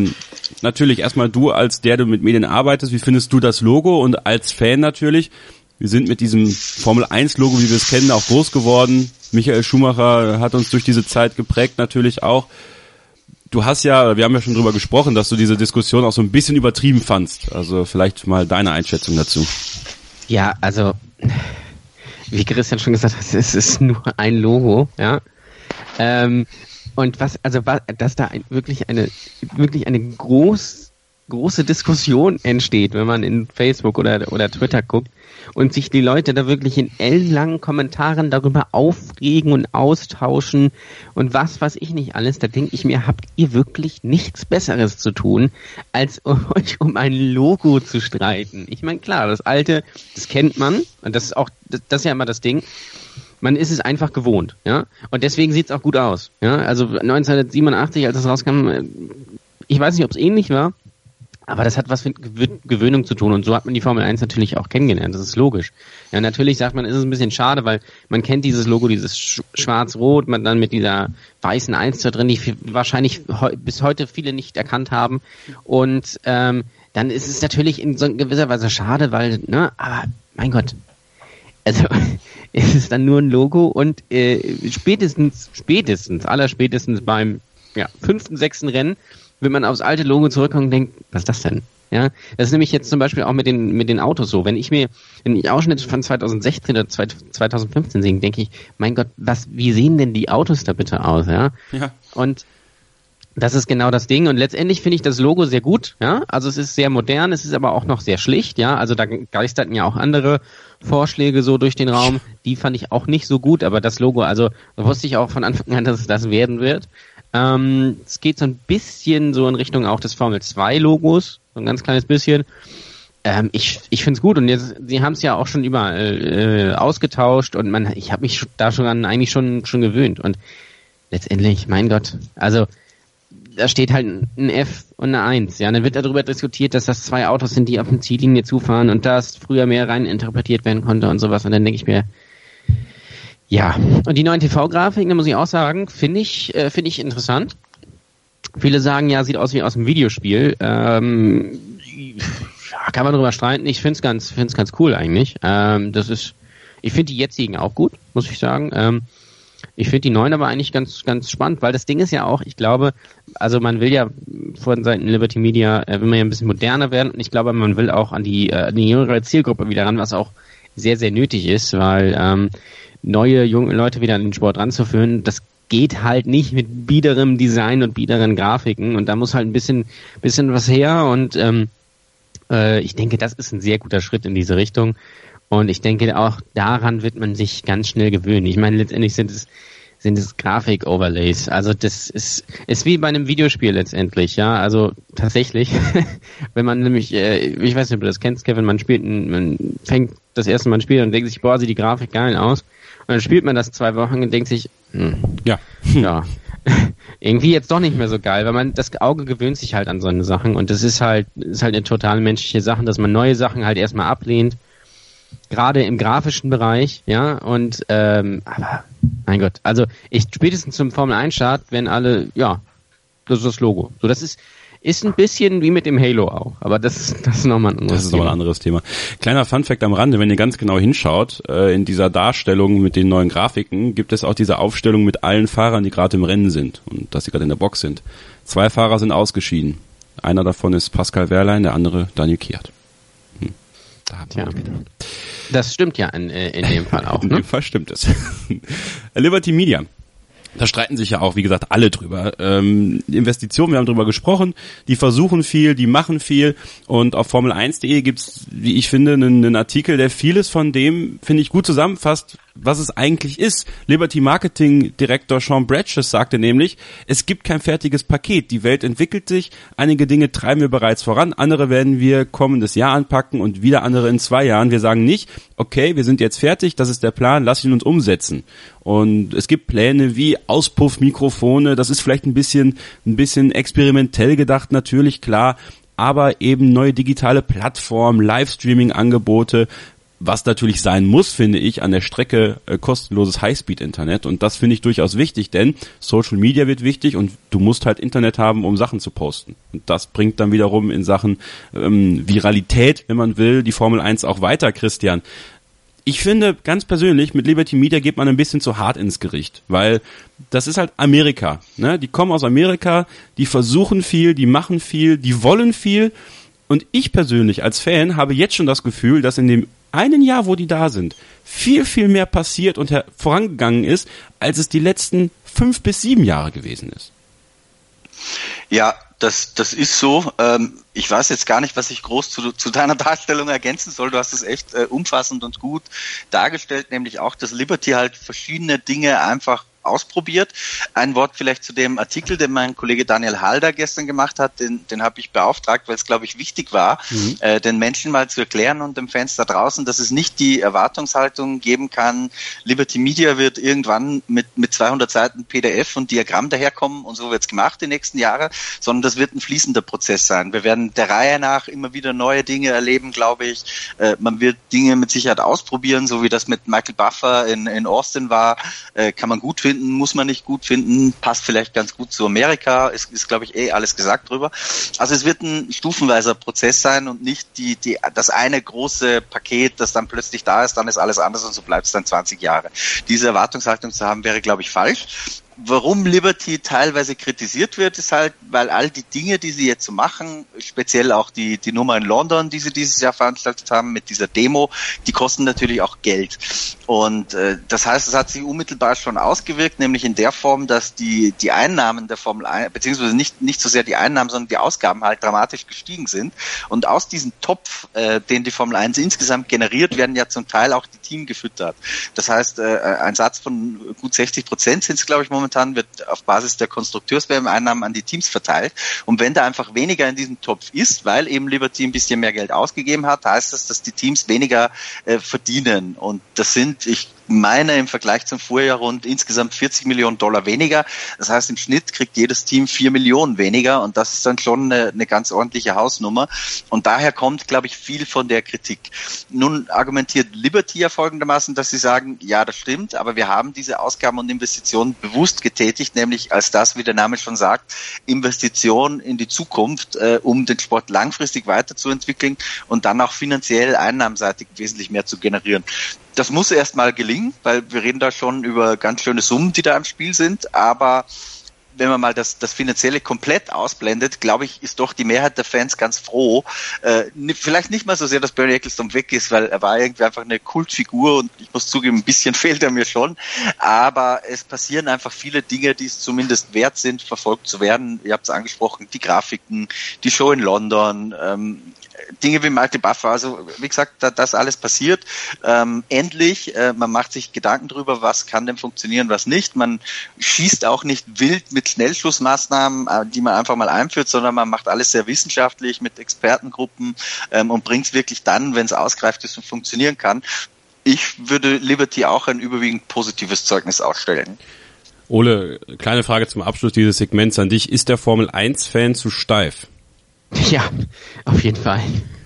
Natürlich erstmal du, als der du mit Medien arbeitest, wie findest du das Logo? Und als Fan natürlich, Wir sind mit diesem Formel-1-Logo, wie wir es kennen, auch groß geworden. Michael Schumacher hat uns durch diese Zeit geprägt natürlich auch. Du hast ja, wir haben ja schon drüber gesprochen, dass du diese Diskussion auch so ein bisschen übertrieben fandst. Also vielleicht mal deine Einschätzung dazu. Ja, also wie Christian schon gesagt hat, es ist nur ein Logo, ja. Und dass da wirklich eine große Diskussion entsteht, wenn man in Facebook oder Twitter guckt und sich die Leute da wirklich in ellenlangen Kommentaren darüber aufregen und austauschen und was weiß ich nicht alles, da denke ich mir, habt ihr wirklich nichts Besseres zu tun, als euch um ein Logo zu streiten? Ich meine, klar, das alte, das kennt man und das ist ja immer das Ding. Man ist es einfach gewohnt, ja, und deswegen sieht es auch gut aus, ja. Also 1987, als es rauskam, ich weiß nicht, ob es ähnlich war, aber das hat was mit Gewöhnung zu tun und so hat man die Formel 1 natürlich auch kennengelernt, das ist logisch. Ja, natürlich sagt man, ist es ein bisschen schade, weil man kennt dieses Logo, dieses schwarz-rot, man dann mit dieser weißen 1 da drin, die wahrscheinlich bis heute viele nicht erkannt haben und dann ist es natürlich in so gewisser Weise schade, weil, ne, aber mein Gott, also es ist dann nur ein Logo und spätestens beim 5., 6. Rennen wenn man aufs alte Logo zurückkommt und denkt, was ist das denn? Ja, das ist nämlich jetzt zum Beispiel auch mit den Autos so. Wenn ich Ausschnitte von 2016 oder 2015 sehe, denke ich, mein Gott, wie sehen denn die Autos da bitte aus? Ja. Und das ist genau das Ding. Und letztendlich finde ich das Logo sehr gut. Ja, also es ist sehr modern, es ist aber auch noch sehr schlicht. Ja, also da geisterten ja auch andere Vorschläge so durch den Raum. Die fand ich auch nicht so gut, aber das Logo, also da wusste ich auch von Anfang an, dass es das werden wird. Es geht so ein bisschen so in Richtung auch des Formel 2 Logos, so ein ganz kleines bisschen. Ich finde es gut und jetzt, sie haben es ja auch schon überall ausgetauscht und ich habe mich da eigentlich schon gewöhnt und letztendlich, mein Gott, also da steht halt ein F und eine 1, ja, und dann wird darüber diskutiert, dass das 2 Autos sind, die auf die Ziellinie zufahren und dass früher mehr rein interpretiert werden konnte und sowas und dann denke ich mir, ja, und die neuen TV-Grafiken, da muss ich auch sagen, finde ich interessant. Viele sagen, ja, sieht aus wie aus einem Videospiel. Ja, kann man drüber streiten. Ich finde es ganz cool eigentlich. Ich finde die jetzigen auch gut, muss ich sagen. Ich finde die neuen aber eigentlich ganz, ganz spannend, weil das Ding ist ja auch, ich glaube, also man will ja von Seiten Liberty Media, will man ja ein bisschen moderner werden und ich glaube, man will auch an die jüngere Zielgruppe wieder ran, was auch sehr, sehr nötig ist, weil neue junge Leute wieder an den Sport ranzuführen, das geht halt nicht mit biederem Design und biederen Grafiken und da muss halt ein bisschen was her und ich denke, das ist ein sehr guter Schritt in diese Richtung und ich denke auch daran wird man sich ganz schnell gewöhnen. Ich meine, letztendlich sind es Grafik-Overlays, also das ist wie bei einem Videospiel letztendlich, ja, also tatsächlich, wenn man nämlich, ich weiß nicht, ob du das kennst, Kevin, man fängt das erste Mal ein Spiel und denkt sich, boah, sieht die Grafik geil aus. Und dann spielt man das 2 Wochen und denkt sich, ja, irgendwie jetzt doch nicht mehr so geil, weil das Auge gewöhnt sich halt an so eine Sachen und das ist halt eine total menschliche Sache, dass man neue Sachen halt erstmal ablehnt, gerade im grafischen Bereich, ja, und aber mein Gott, also spätestens zum Formel 1 Start werden alle, ja, das ist das Logo. So, das ist ein bisschen wie mit dem Halo auch, aber das ist nochmal ein anderes Thema. Kleiner Funfact am Rande, wenn ihr ganz genau hinschaut, in dieser Darstellung mit den neuen Grafiken gibt es auch diese Aufstellung mit allen Fahrern, die gerade im Rennen sind und dass sie gerade in der Box sind. 2 Fahrer sind ausgeschieden. Einer davon ist Pascal Wehrlein, der andere Daniel Kiat. Da hat man gedacht. Das stimmt ja in dem Fall auch. In dem Fall stimmt es. Liberty Media. Da streiten sich ja auch, wie gesagt, alle drüber. Investitionen, wir haben drüber gesprochen, die versuchen viel, die machen viel und auf Formel1.de gibt's, wie ich finde, einen Artikel, der vieles von dem, finde ich, gut zusammenfasst, was es eigentlich ist. Liberty Marketing Direktor Sean Bratches sagte nämlich, es gibt kein fertiges Paket, die Welt entwickelt sich, einige Dinge treiben wir bereits voran, andere werden wir kommendes Jahr anpacken und wieder andere in 2 Jahren. Wir sagen nicht, okay, wir sind jetzt fertig, das ist der Plan, lass ihn uns umsetzen. Und es gibt Pläne wie Auspuffmikrofone, das ist vielleicht ein bisschen experimentell gedacht, natürlich, klar, aber eben neue digitale Plattformen, Livestreaming-Angebote, was natürlich sein muss, finde ich, an der Strecke kostenloses Highspeed-Internet. Und das finde ich durchaus wichtig, denn Social Media wird wichtig und du musst halt Internet haben, um Sachen zu posten. Und das bringt dann wiederum in Sachen Viralität, wenn man will, die Formel 1 auch weiter, Christian. Ich finde, ganz persönlich, mit Liberty Media geht man ein bisschen zu hart ins Gericht, weil das ist halt Amerika, ne? Die kommen aus Amerika, die versuchen viel, die machen viel, die wollen viel und ich persönlich als Fan habe jetzt schon das Gefühl, dass in dem einen Jahr, wo die da sind, viel, viel mehr passiert und vorangegangen ist, als es die letzten 5 bis 7 Jahre gewesen ist. Ja, das ist so. Ich weiß jetzt gar nicht, was ich groß zu deiner Darstellung ergänzen soll. Du hast es echt umfassend und gut dargestellt, nämlich auch, dass Liberty halt verschiedene Dinge einfach ausprobiert. Ein Wort vielleicht zu dem Artikel, den mein Kollege Daniel Halder gestern gemacht hat, den habe ich beauftragt, weil es, glaube ich, wichtig war, den Menschen mal zu erklären und den Fans da draußen, dass es nicht die Erwartungshaltung geben kann, Liberty Media wird irgendwann mit 200 Seiten PDF und Diagramm daherkommen und so wird's gemacht die nächsten Jahre, sondern das wird ein fließender Prozess sein. Wir werden der Reihe nach immer wieder neue Dinge erleben, glaube ich. Man wird Dinge mit Sicherheit ausprobieren, so wie das mit Michael Buffer in Austin war, kann man gut finden, muss man nicht gut finden, passt vielleicht ganz gut zu Amerika, ist glaube ich alles gesagt drüber. Also es wird ein stufenweiser Prozess sein und nicht das eine große Paket, das dann plötzlich da ist, dann ist alles anders und so bleibt es dann 20 Jahre. Diese Erwartungshaltung zu haben, wäre glaube ich falsch. Warum Liberty teilweise kritisiert wird, ist halt, weil all die Dinge, die sie jetzt so machen, speziell auch die Nummer in London, die sie dieses Jahr veranstaltet haben mit dieser Demo, die kosten natürlich auch Geld. Und das heißt, es hat sich unmittelbar schon ausgewirkt, nämlich in der Form, dass die Einnahmen der Formel 1, beziehungsweise nicht so sehr die Einnahmen, sondern die Ausgaben halt dramatisch gestiegen sind. Und aus diesem Topf, den die Formel 1 insgesamt generiert, werden ja zum Teil auch die Team gefüttert. Das heißt, ein Satz von gut 60% sind es, glaube ich, momentan wird auf Basis der Konstrukteurs-WM-Einnahmen an die Teams verteilt. Und wenn da einfach weniger in diesem Topf ist, weil eben Liberty ein bisschen mehr Geld ausgegeben hat, heißt das, dass die Teams weniger verdienen. Und das sind, ich meine, im Vergleich zum Vorjahr rund insgesamt $40 Millionen weniger. Das heißt, im Schnitt kriegt jedes Team 4 Millionen weniger und das ist dann schon eine ganz ordentliche Hausnummer. Und daher kommt, glaube ich, viel von der Kritik. Nun argumentiert Liberty ja folgendermaßen, dass sie sagen, ja, das stimmt, aber wir haben diese Ausgaben und Investitionen bewusst getätigt, nämlich als das, wie der Name schon sagt, Investition in die Zukunft, um den Sport langfristig weiterzuentwickeln und dann auch finanziell einnahmenseitig wesentlich mehr zu generieren. Das muss erstmal gelingen, weil wir reden da schon über ganz schöne Summen, die da im Spiel sind, aber wenn man mal das Finanzielle komplett ausblendet, glaube ich, ist doch die Mehrheit der Fans ganz froh. Vielleicht nicht mal so sehr, dass Bernie Ecclestone weg ist, weil er war irgendwie einfach eine Kultfigur und ich muss zugeben, ein bisschen fehlt er mir schon. Aber es passieren einfach viele Dinge, die es zumindest wert sind, verfolgt zu werden. Ihr habt es angesprochen, die Grafiken, die Show in London, Dinge wie Michael Buffer, also wie gesagt, das alles passiert. Endlich, man macht sich Gedanken drüber, was kann denn funktionieren, was nicht. Man schießt auch nicht wild mit Schnellschussmaßnahmen, die man einfach mal einführt, sondern man macht alles sehr wissenschaftlich mit Expertengruppen und bringt es wirklich dann, wenn es ausgereift ist und funktionieren kann. Ich würde Liberty auch ein überwiegend positives Zeugnis ausstellen. Ole, kleine Frage zum Abschluss dieses Segments an dich. Ist der Formel-1-Fan zu steif? Ja, auf jeden Fall.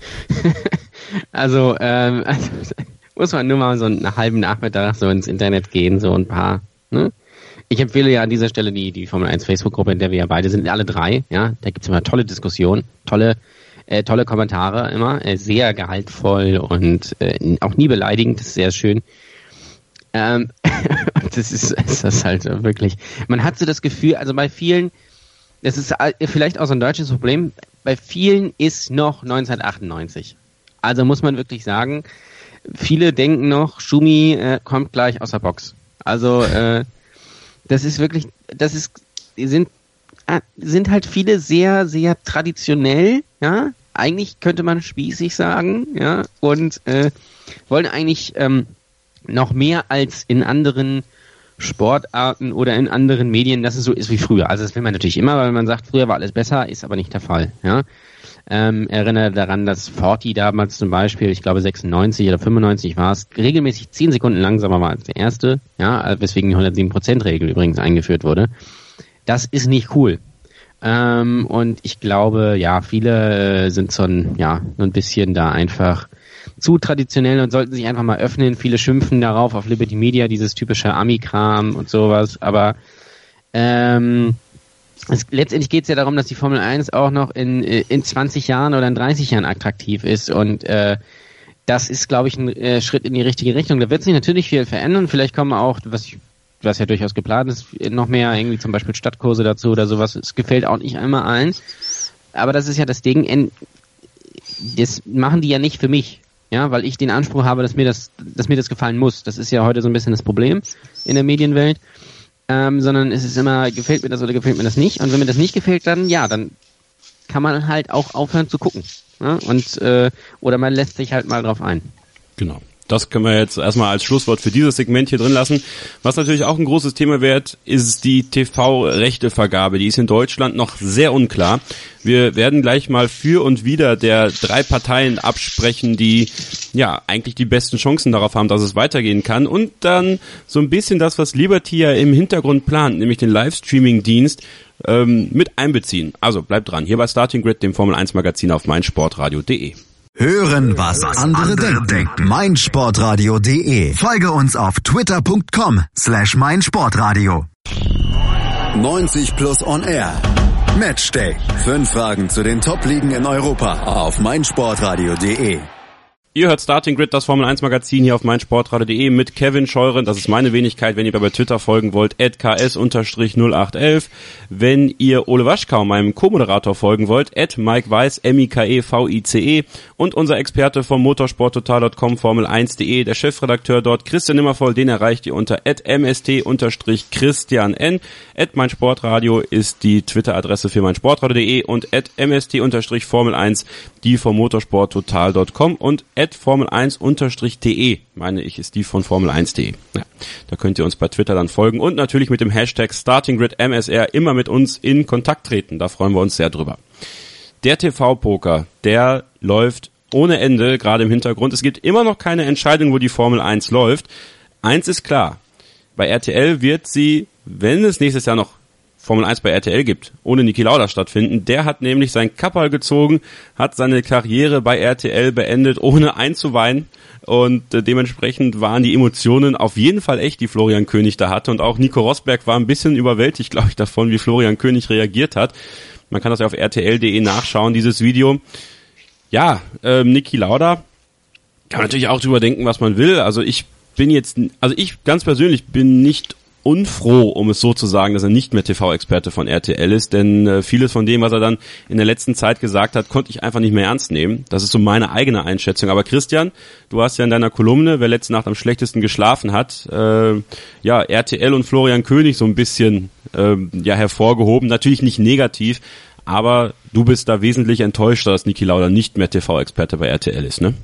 Also muss man nur mal so einen halben Nachmittag so ins Internet gehen, so ein paar, ne? Ich empfehle ja an dieser Stelle die Formel 1 Facebook-Gruppe, in der wir ja beide sind, alle drei, ja, da gibt's immer tolle Diskussionen, tolle Kommentare immer, sehr gehaltvoll und auch nie beleidigend, das ist sehr schön. Das ist halt wirklich, man hat so das Gefühl, also bei vielen, das ist vielleicht auch so ein deutsches Problem, bei vielen ist noch 1998. Also muss man wirklich sagen, viele denken noch, Schumi kommt gleich aus der Box. Also das ist wirklich, sind halt viele sehr, sehr traditionell, ja, eigentlich könnte man spießig sagen, ja, und wollen eigentlich noch mehr als in anderen Sportarten oder in anderen Medien, dass es so ist wie früher. Also das will man natürlich immer, weil man sagt, früher war alles besser, ist aber nicht der Fall. Ja? Erinnere daran, dass Forti damals zum Beispiel, ich glaube 96 oder 95 war es, regelmäßig 10 Sekunden langsamer war als der erste, ja, weswegen die 107%-Regel übrigens eingeführt wurde. Das ist nicht cool. Und ich glaube, ja, viele sind so ein bisschen da einfach zu traditionell und sollten sich einfach mal öffnen. Viele schimpfen darauf auf Liberty Media, dieses typische Ami-Kram und sowas, aber letztendlich geht es ja darum, dass die Formel 1 auch noch in 20 Jahren oder in 30 Jahren attraktiv ist und das ist, glaube ich, ein Schritt in die richtige Richtung. Da wird sich natürlich viel verändern. Vielleicht kommen auch, was ja durchaus geplant ist, noch mehr irgendwie zum Beispiel Stadtkurse dazu oder sowas. Es gefällt auch nicht einmal allen. Aber das ist ja das Ding, das machen die ja nicht für mich. Ja, weil ich den Anspruch habe, dass mir das gefallen muss. Das ist ja heute so ein bisschen das Problem in der Medienwelt. Sondern es ist immer, gefällt mir das oder gefällt mir das nicht. Und wenn mir das nicht gefällt, dann kann man halt auch aufhören zu gucken. Ja? Und oder man lässt sich halt mal drauf ein. Genau. Das können wir jetzt erstmal als Schlusswort für dieses Segment hier drin lassen. Was natürlich auch ein großes Thema wird, ist die TV-Rechtevergabe. Die ist in Deutschland noch sehr unklar. Wir werden gleich mal für und wider der 3 Parteien absprechen, die ja eigentlich die besten Chancen darauf haben, dass es weitergehen kann. Und dann so ein bisschen das, was Liberty ja im Hintergrund plant, nämlich den Livestreaming-Dienst, mit einbeziehen. Also bleibt dran, hier bei Starting Grid, dem Formel-1-Magazin auf meinsportradio.de. Hören, was andere denken. meinsportradio.de. Folge uns auf twitter.com/meinsportradio. 90 Plus on Air. Matchday. 5 Fragen zu den Top-Ligen in Europa auf meinsportradio.de. Ihr hört Starting Grid, das Formel-1-Magazin hier auf meinsportradio.de mit Kevin Scheuren. Das ist meine Wenigkeit, wenn ihr bei Twitter folgen wollt, @ks_0811. Wenn ihr Ole Waschkau, meinem Co-Moderator, folgen wollt, @MikeWeiss, MikeVice. Und unser Experte vom motorsporttotal.com, Formel1.de, der Chefredakteur dort, Christian Nimmervoll, den erreicht ihr unter @mst_christian_n. @meinsportradio ist die Twitter-Adresse für meinsportradio.de und @mst_formel1 die vom motorsporttotal.com und @formel1_de, meine ich, ist die von Formel1.de. Ja, da könnt ihr uns bei Twitter dann folgen und natürlich mit dem Hashtag StartingGridMSR immer mit uns in Kontakt treten. Da freuen wir uns sehr drüber. Der TV-Poker, der läuft ohne Ende, gerade im Hintergrund. Es gibt immer noch keine Entscheidung, wo die Formel 1 läuft. Eins ist klar, bei RTL wird sie, wenn es nächstes Jahr noch Formel 1 bei RTL gibt, ohne Niki Lauda stattfinden. Der hat nämlich sein Kapperl gezogen, hat seine Karriere bei RTL beendet, ohne einzuweinen. Und dementsprechend waren die Emotionen auf jeden Fall echt, die Florian König da hatte. Und auch Nico Rosberg war ein bisschen überwältigt, glaube ich, davon, wie Florian König reagiert hat. Man kann das ja auf rtl.de nachschauen, dieses Video. Ja, Niki Lauda kann man natürlich auch drüber denken, was man will. Also ich ganz persönlich bin nicht unfroh, um es so zu sagen, dass er nicht mehr TV-Experte von RTL ist, denn vieles von dem, was er dann in der letzten Zeit gesagt hat, konnte ich einfach nicht mehr ernst nehmen. Das ist so meine eigene Einschätzung. Aber Christian, du hast ja in deiner Kolumne, wer letzte Nacht am schlechtesten geschlafen hat, RTL und Florian König so ein bisschen hervorgehoben. Natürlich nicht negativ, aber du bist da wesentlich enttäuschter, dass Niki Lauda nicht mehr TV-Experte bei RTL ist, ne?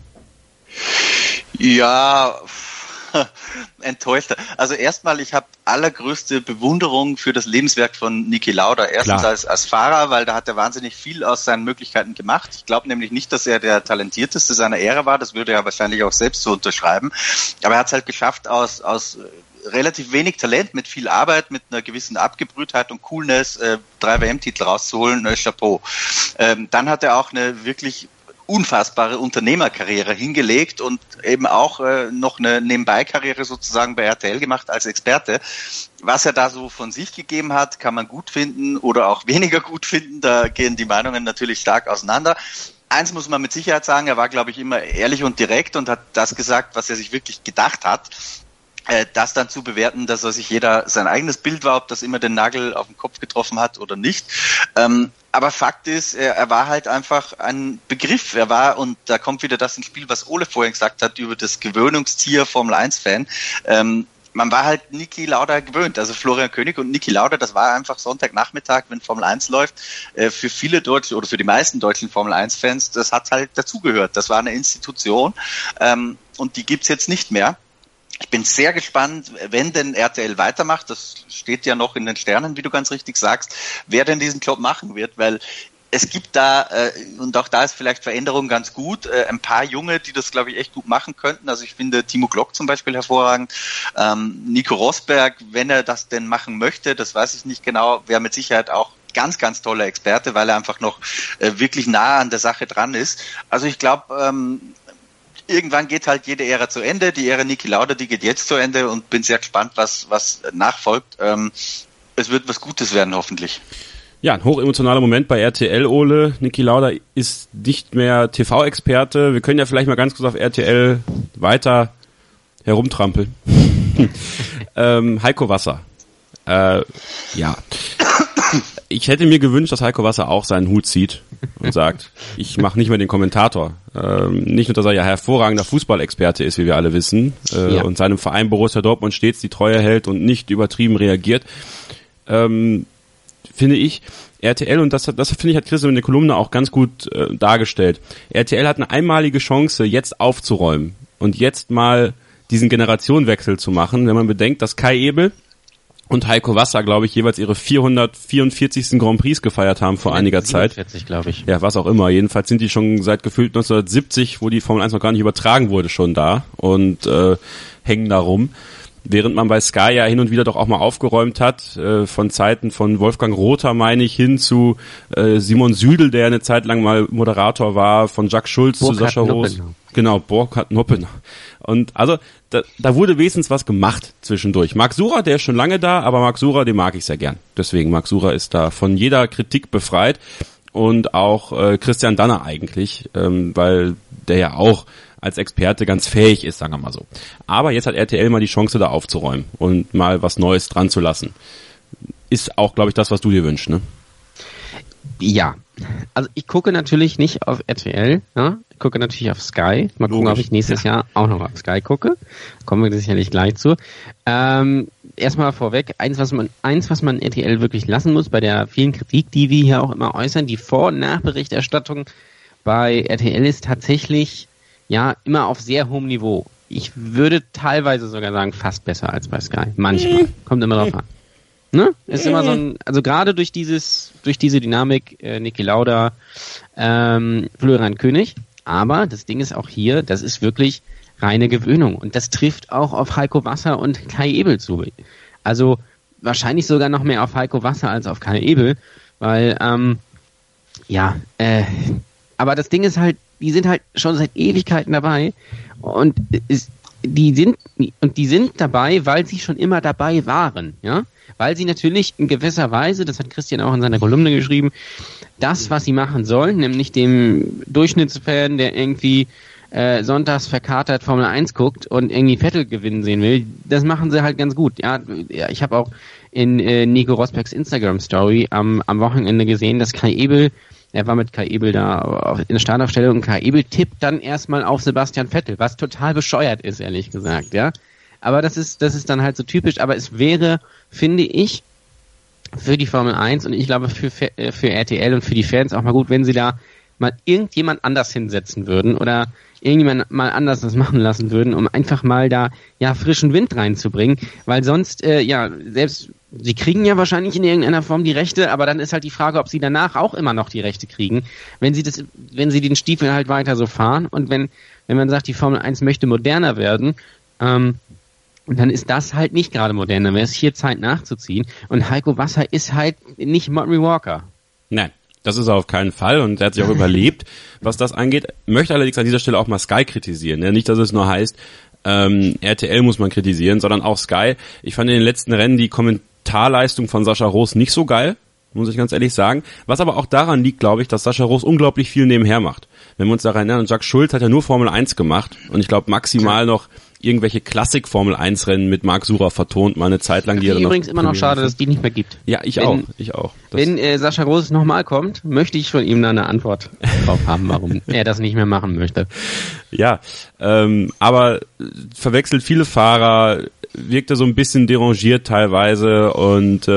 Ja, enttäuschter. Also erstmal, ich habe allergrößte Bewunderung für das Lebenswerk von Niki Lauda. Erstens als Fahrer, weil da hat er wahnsinnig viel aus seinen Möglichkeiten gemacht. Ich glaube nämlich nicht, dass er der talentierteste seiner Ära war. Das würde er wahrscheinlich auch selbst so unterschreiben. Aber er hat es halt geschafft, aus relativ wenig Talent, mit viel Arbeit, mit einer gewissen Abgebrühtheit und Coolness 3 WM-Titel rauszuholen. Chapeau. Dann hat er auch eine wirklich unfassbare Unternehmerkarriere hingelegt und eben auch noch eine Nebenbei-Karriere sozusagen bei RTL gemacht als Experte. Was er da so von sich gegeben hat, kann man gut finden oder auch weniger gut finden. Da gehen die Meinungen natürlich stark auseinander. Eins muss man mit Sicherheit sagen, er war, glaube ich, immer ehrlich und direkt und hat das gesagt, was er sich wirklich gedacht hat. Das dann zu bewerten, dass er sich jeder sein eigenes Bild war, ob das immer den Nagel auf den Kopf getroffen hat oder nicht. Aber Fakt ist, er war halt einfach ein Begriff. Er war, und da kommt wieder das ins Spiel, was Ole vorhin gesagt hat, über das Gewöhnungstier Formel-1-Fan. Man war halt Niki Lauda gewöhnt. Also Florian König und Niki Lauda, das war einfach Sonntagnachmittag, wenn Formel 1 läuft. Für viele deutsche oder für die meisten deutschen Formel 1-Fans, das hat halt dazugehört. Das war eine Institution und die gibt's jetzt nicht mehr. Ich bin sehr gespannt, wenn denn RTL weitermacht, das steht ja noch in den Sternen, wie du ganz richtig sagst, wer denn diesen Job machen wird, weil es gibt da, und auch da ist vielleicht Veränderung ganz gut, ein paar Junge, die das, glaube ich, echt gut machen könnten. Also ich finde Timo Glock zum Beispiel hervorragend. Nico Rosberg, wenn er das denn machen möchte, das weiß ich nicht genau, wäre mit Sicherheit auch ganz, ganz toller Experte, weil er einfach noch wirklich nah an der Sache dran ist. Also ich glaube, irgendwann geht halt jede Ära zu Ende. Die Ära Niki Lauda, die geht jetzt zu Ende und bin sehr gespannt, was nachfolgt. Es wird was Gutes werden, hoffentlich. Ja, ein hochemotionaler Moment bei RTL, Ole. Niki Lauda ist nicht mehr TV-Experte. Wir können ja vielleicht mal ganz kurz auf RTL weiter herumtrampeln. Heiko Wasser. Ja. Ich hätte mir gewünscht, dass Heiko Wasser auch seinen Hut zieht und sagt, ich mache nicht mehr den Kommentator. Nicht nur, dass er ja hervorragender Fußballexperte ist, wie wir alle wissen, und seinem Verein Borussia Dortmund stets die Treue hält und nicht übertrieben reagiert. Finde ich, RTL, und das finde ich, hat Christian in der Kolumne auch ganz gut dargestellt. RTL hat eine einmalige Chance, jetzt aufzuräumen und jetzt mal diesen Generationenwechsel zu machen, wenn man bedenkt, dass Kai Ebel und Heiko Wasser, glaube ich, jeweils ihre 444. Grand Prix gefeiert haben vor einiger Zeit. 47, glaube ich. Ja, was auch immer. Jedenfalls sind die schon seit gefühlt 1970, wo die Formel 1 noch gar nicht übertragen wurde, schon da und hängen da rum. Während man bei Sky ja hin und wieder doch auch mal aufgeräumt hat, von Zeiten von Wolfgang Rother, meine ich, hin zu Simon Südel, der eine Zeit lang mal Moderator war, von Jacques Schulz zu Sascha Roos. Genau, Burkhard Noppen. Und also da wurde wenigstens was gemacht zwischendurch. Marc Surer, der ist schon lange da, aber Marc Surer, den mag ich sehr gern. Deswegen, Marc Surer ist da von jeder Kritik befreit und auch Christian Danner eigentlich, weil der ja auch als Experte ganz fähig ist, sagen wir mal so. Aber jetzt hat RTL mal die Chance, da aufzuräumen und mal was Neues dran zu lassen. Ist auch, glaube ich, das, was du dir wünschst, ne? Ja, also ich gucke natürlich nicht auf RTL, ja? Ich gucke natürlich auf Sky. Mal gucken, ob ich nächstes Jahr auch noch auf Sky gucke. Kommen wir sicherlich gleich zu. Erstmal vorweg, eins, was man RTL wirklich lassen muss, bei der vielen Kritik, die wir hier auch immer äußern, die Vor- und Nachberichterstattung bei RTL ist tatsächlich ja immer auf sehr hohem Niveau. Ich würde teilweise sogar sagen, fast besser als bei Sky. Manchmal. Kommt immer drauf an. Ne? Ist immer so ein, also gerade durch diese Dynamik, Niki Lauda, Florian König. Aber das Ding ist auch hier, das ist wirklich reine Gewöhnung. Und das trifft auch auf Heiko Wasser und Kai Ebel zu. Also wahrscheinlich sogar noch mehr auf Heiko Wasser als auf Kai Ebel. Weil, aber das Ding ist halt, die sind halt schon seit Ewigkeiten dabei. Und die sind dabei, weil sie schon immer dabei waren, ja? Weil sie natürlich in gewisser Weise, das hat Christian auch in seiner Kolumne geschrieben, das, was sie machen sollen, nämlich dem Durchschnittsfan, der irgendwie sonntags verkatert Formel 1 guckt und irgendwie Vettel gewinnen sehen will, das machen sie halt ganz gut. Ja, ich habe auch in Nico Rosbergs Instagram-Story am Wochenende gesehen, dass Kai Ebel, er war mit Kai Ebel da in der Startaufstellung, und Kai Ebel tippt dann erstmal auf Sebastian Vettel, was total bescheuert ist, ehrlich gesagt, ja. Aber das ist dann halt so typisch, aber es wäre, finde ich, für die Formel 1 und ich glaube für RTL und für die Fans auch mal gut, wenn sie da mal irgendjemand anders hinsetzen würden oder irgendjemand mal anders das machen lassen würden, um einfach mal da frischen Wind reinzubringen, weil sonst selbst sie kriegen ja wahrscheinlich in irgendeiner Form die Rechte, aber dann ist halt die Frage, ob sie danach auch immer noch die Rechte kriegen, wenn sie den Stiefel halt weiter so fahren und wenn man sagt, die Formel 1 möchte moderner werden, und dann ist das halt nicht gerade modern, dann wäre es hier Zeit nachzuziehen. Und Heiko Wasser ist halt nicht Murray Walker. Nein, das ist er auf keinen Fall und er hat sich auch überlebt, was das angeht. Möchte allerdings an dieser Stelle auch mal Sky kritisieren. Ja, nicht, dass es nur heißt, RTL muss man kritisieren, sondern auch Sky. Ich fand in den letzten Rennen die Kommentarleistung von Sascha Roos nicht so geil, muss ich ganz ehrlich sagen. Was aber auch daran liegt, glaube ich, dass Sascha Roos unglaublich viel nebenher macht. Wenn wir uns daran erinnern, Jacques Schulz hat ja nur Formel 1 gemacht und ich glaube maximal noch irgendwelche Klassik-Formel-1-Rennen mit Marc Surer vertont, mal eine Zeit lang. Die er übrigens immer noch schade, dass es die nicht mehr gibt. Ja, ich auch. Wenn Sascha Roos nochmal kommt, möchte ich von ihm da eine Antwort drauf haben, warum er das nicht mehr machen möchte. Ja, aber verwechselt viele Fahrer, wirkte so ein bisschen derangiert teilweise und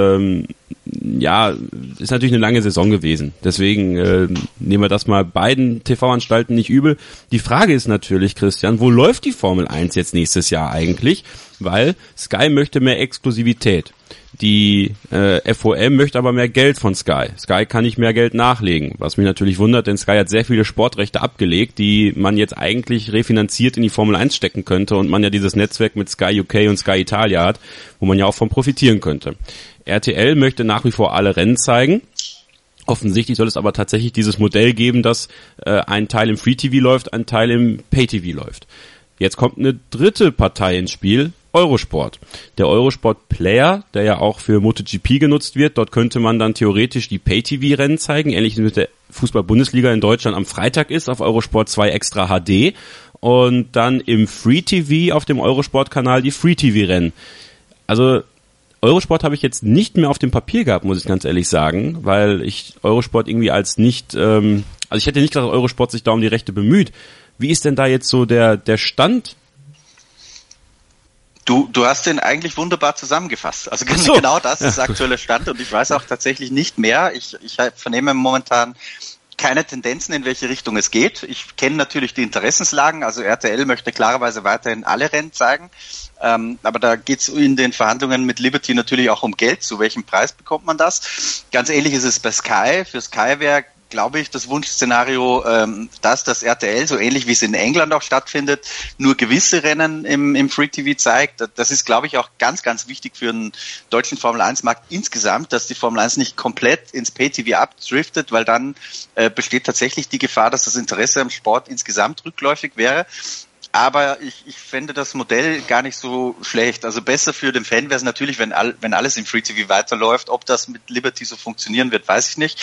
ist natürlich eine lange Saison gewesen. Deswegen nehmen wir das mal beiden TV-Anstalten nicht übel. Die Frage ist natürlich, Christian, wo läuft die Formel 1 jetzt nächstes Jahr eigentlich? Weil Sky möchte mehr Exklusivität. Die FOM möchte aber mehr Geld von Sky. Sky kann nicht mehr Geld nachlegen, was mich natürlich wundert, denn Sky hat sehr viele Sportrechte abgelegt, die man jetzt eigentlich refinanziert in die Formel 1 stecken könnte und man ja dieses Netzwerk mit Sky UK und Sky Italia hat, wo man ja auch von profitieren könnte. RTL möchte nach wie vor alle Rennen zeigen. Offensichtlich soll es aber tatsächlich dieses Modell geben, dass ein Teil im Free TV läuft, ein Teil im Pay TV läuft. Jetzt kommt eine dritte Partei ins Spiel, Eurosport. Der Eurosport Player, der ja auch für MotoGP genutzt wird, dort könnte man dann theoretisch die Pay-TV-Rennen zeigen, ähnlich wie mit der Fußball-Bundesliga in Deutschland am Freitag ist, auf Eurosport 2 Extra HD und dann im Free-TV auf dem Eurosport-Kanal die Free-TV-Rennen. Also Eurosport habe ich jetzt nicht mehr auf dem Papier gehabt, muss ich ganz ehrlich sagen, weil ich Eurosport irgendwie als nicht, also ich hätte nicht gedacht, dass Eurosport sich da um die Rechte bemüht. Wie ist denn da jetzt so der Stand? Du hast den eigentlich wunderbar zusammengefasst. Also genau das ist der aktuelle Stand und ich weiß auch tatsächlich nicht mehr. Ich vernehme momentan keine Tendenzen, in welche Richtung es geht. Ich kenne natürlich die Interessenslagen. Also RTL möchte klarerweise weiterhin alle Rennen zeigen. Aber da geht es in den Verhandlungen mit Liberty natürlich auch um Geld. Zu welchem Preis bekommt man das? Ganz ähnlich ist es bei Sky. Für Sky wäre, glaube ich, das Wunschszenario, dass das RTL, so ähnlich wie es in England auch stattfindet, nur gewisse Rennen im Free TV zeigt. Das ist, glaube ich, auch ganz, ganz wichtig für den deutschen Formel-1-Markt insgesamt, dass die Formel 1 nicht komplett ins Pay-TV abdriftet, weil dann besteht tatsächlich die Gefahr, dass das Interesse am Sport insgesamt rückläufig wäre. Aber ich fände das Modell gar nicht so schlecht. Also besser für den Fan wäre es natürlich, wenn alles im Free TV weiterläuft. Ob das mit Liberty so funktionieren wird, weiß ich nicht.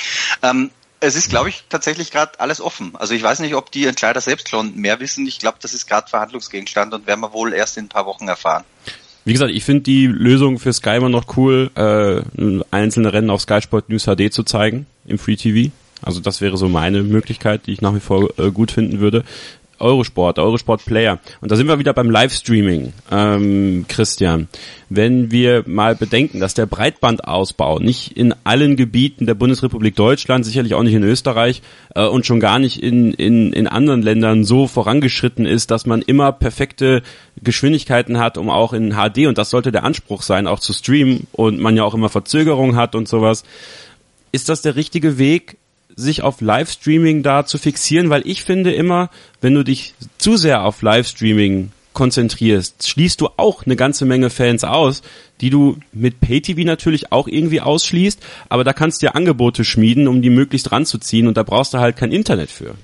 Es ist, glaube ich, tatsächlich gerade alles offen. Also ich weiß nicht, ob die Entscheider selbst schon mehr wissen. Ich glaube, das ist gerade Verhandlungsgegenstand und werden wir wohl erst in ein paar Wochen erfahren. Wie gesagt, ich finde die Lösung für Sky immer noch cool, einzelne Rennen auf Sky Sport News HD zu zeigen im Free TV. Also das wäre so meine Möglichkeit, die ich nach wie vor gut finden würde. Eurosport Player. Und da sind wir wieder beim Livestreaming, Christian. Wenn wir mal bedenken, dass der Breitbandausbau nicht in allen Gebieten der Bundesrepublik Deutschland, sicherlich auch nicht in Österreich und schon gar nicht in anderen Ländern so vorangeschritten ist, dass man immer perfekte Geschwindigkeiten hat, um auch in HD, und das sollte der Anspruch sein, auch zu streamen, und man ja auch immer Verzögerung hat und sowas. Ist das der richtige Weg, sich auf Livestreaming da zu fixieren? Weil ich finde immer, wenn du dich zu sehr auf Livestreaming konzentrierst, schließt du auch eine ganze Menge Fans aus, die du mit Pay-TV natürlich auch irgendwie ausschließt, aber da kannst du ja Angebote schmieden, um die möglichst ranzuziehen, und da brauchst du halt kein Internet für.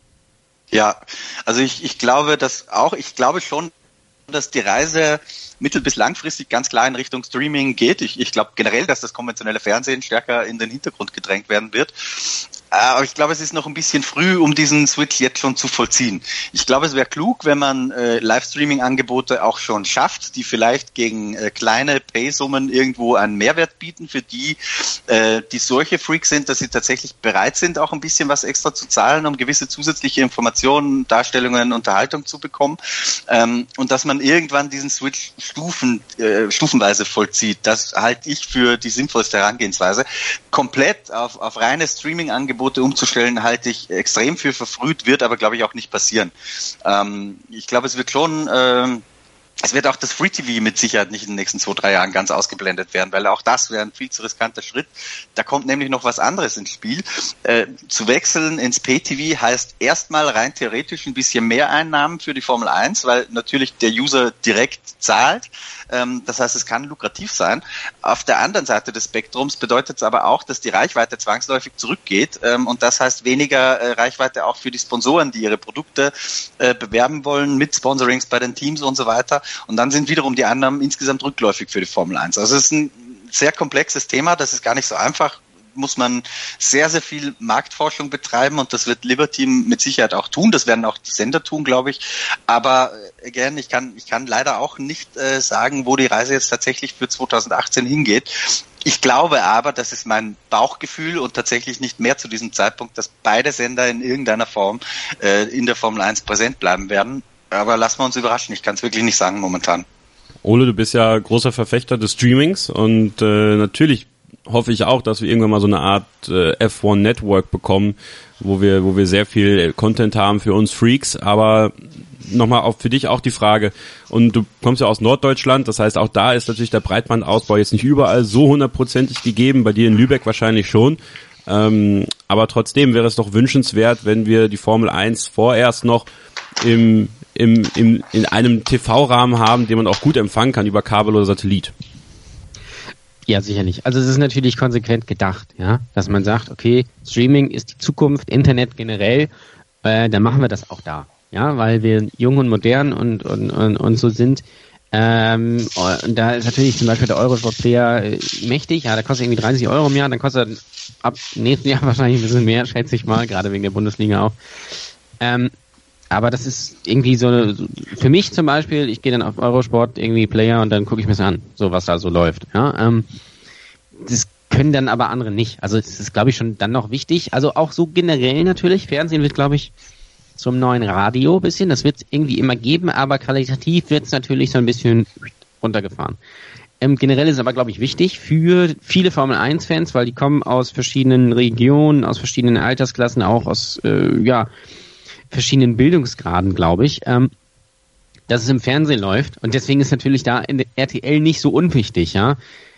Ja, also ich glaube schon, dass die Reise mittel- bis langfristig ganz klar in Richtung Streaming geht. Ich glaube generell, dass das konventionelle Fernsehen stärker in den Hintergrund gedrängt werden wird. Aber ich glaube, es ist noch ein bisschen früh, um diesen Switch jetzt schon zu vollziehen. Ich glaube, es wäre klug, wenn man Livestreaming-Angebote auch schon schafft, die vielleicht gegen kleine Pay-Summen irgendwo einen Mehrwert bieten für die solche Freaks sind, dass sie tatsächlich bereit sind, auch ein bisschen was extra zu zahlen, um gewisse zusätzliche Informationen, Darstellungen, Unterhaltung zu bekommen. Und dass man irgendwann diesen Switch stufenweise vollzieht. Das halte ich für die sinnvollste Herangehensweise. Komplett auf reine Streaming-Angebote umzustellen, halte ich extrem für verfrüht, wird aber, glaube ich, auch nicht passieren. Ich glaube, es wird auch das Free TV mit Sicherheit nicht in den nächsten 2-3 Jahren ganz ausgeblendet werden, weil auch das wäre ein viel zu riskanter Schritt. Da kommt nämlich noch was anderes ins Spiel. Zu wechseln ins Pay-TV heißt erstmal rein theoretisch ein bisschen mehr Einnahmen für die Formel 1, weil natürlich der User direkt zahlt. Das heißt, es kann lukrativ sein. Auf der anderen Seite des Spektrums bedeutet es aber auch, dass die Reichweite zwangsläufig zurückgeht. Und das heißt weniger Reichweite auch für die Sponsoren, die ihre Produkte bewerben wollen mit Sponsorings bei den Teams und so weiter. Und dann sind wiederum die Einnahmen insgesamt rückläufig für die Formel 1. Also es ist ein sehr komplexes Thema, das ist gar nicht so einfach. Muss man sehr, sehr viel Marktforschung betreiben, und das wird Liberty mit Sicherheit auch tun. Das werden auch die Sender tun, glaube ich. Aber again, ich kann leider auch nicht sagen, wo die Reise jetzt tatsächlich für 2018 hingeht. Ich glaube aber, das ist mein Bauchgefühl und tatsächlich nicht mehr zu diesem Zeitpunkt, dass beide Sender in irgendeiner Form in der Formel 1 präsent bleiben werden. Aber lassen wir uns überraschen. Ich kann es wirklich nicht sagen momentan. Ole, du bist ja großer Verfechter des Streamings, und natürlich hoffe ich auch, dass wir irgendwann mal so eine Art F1 Network bekommen, wo wir sehr viel Content haben für uns Freaks. Aber nochmal für dich auch die Frage, und du kommst ja aus Norddeutschland, das heißt, auch da ist natürlich der Breitbandausbau jetzt nicht überall so 100% gegeben, bei dir in Lübeck wahrscheinlich schon. Aber trotzdem wäre es doch wünschenswert, wenn wir die Formel 1 vorerst noch in einem TV-Rahmen haben, den man auch gut empfangen kann über Kabel oder Satellit. Ja, sicherlich. Also es ist natürlich konsequent gedacht, ja, dass man sagt, okay, Streaming ist die Zukunft, Internet generell, dann machen wir das auch da, ja, weil wir jung und modern und so sind. Und da ist natürlich zum Beispiel der Eurosport-Player mächtig. Ja, der kostet irgendwie 30 Euro im Jahr. Dann kostet er ab nächsten Jahr wahrscheinlich ein bisschen mehr, schätze ich mal, gerade wegen der Bundesliga auch. Aber das ist irgendwie so, für mich zum Beispiel, ich gehe dann auf Eurosport irgendwie Player und dann gucke ich mir das an, so was da so läuft. Ja, das können dann aber andere nicht. Also das ist, glaube ich, schon dann noch wichtig. Also auch so generell natürlich. Fernsehen wird, glaube ich, zum neuen Radio ein bisschen. Das wird es irgendwie immer geben, aber qualitativ wird es natürlich so ein bisschen runtergefahren. Generell ist es aber, glaube ich, wichtig für viele Formel-1-Fans, weil die kommen aus verschiedenen Regionen, aus verschiedenen Altersklassen, auch aus verschiedenen Bildungsgraden, glaube ich, dass es im Fernsehen läuft. Und deswegen ist natürlich da in der RTL nicht so unwichtig, ja.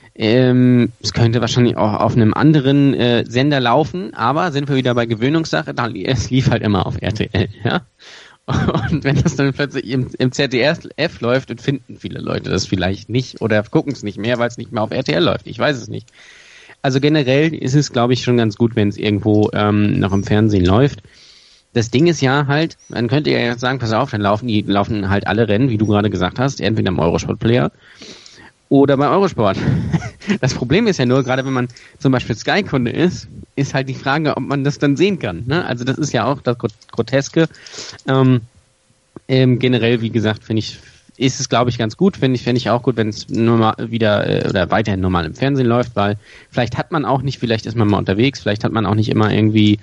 Es könnte wahrscheinlich auch auf einem anderen Sender laufen, aber sind wir wieder bei Gewöhnungssache, es lief halt immer auf RTL, ja. Und wenn das dann plötzlich im ZDF läuft, dann finden viele Leute das vielleicht nicht oder gucken es nicht mehr, weil es nicht mehr auf RTL läuft. Ich weiß es nicht. Also generell ist es, glaube ich, schon ganz gut, wenn es irgendwo noch im Fernsehen läuft. Das Ding ist ja halt, man könnte ja jetzt sagen, pass auf, dann laufen halt alle Rennen, wie du gerade gesagt hast, entweder im Eurosport-Player oder bei Eurosport. Das Problem ist ja nur, gerade wenn man zum Beispiel Sky-Kunde ist halt die Frage, ob man das dann sehen kann. Ne? Also das ist ja auch das Groteske. Generell, wie gesagt, ist es, glaube ich, ganz gut. Finde ich auch gut, wenn es wieder oder weiterhin normal im Fernsehen läuft, weil vielleicht hat man auch nicht, vielleicht ist man mal unterwegs, vielleicht hat man auch nicht immer irgendwie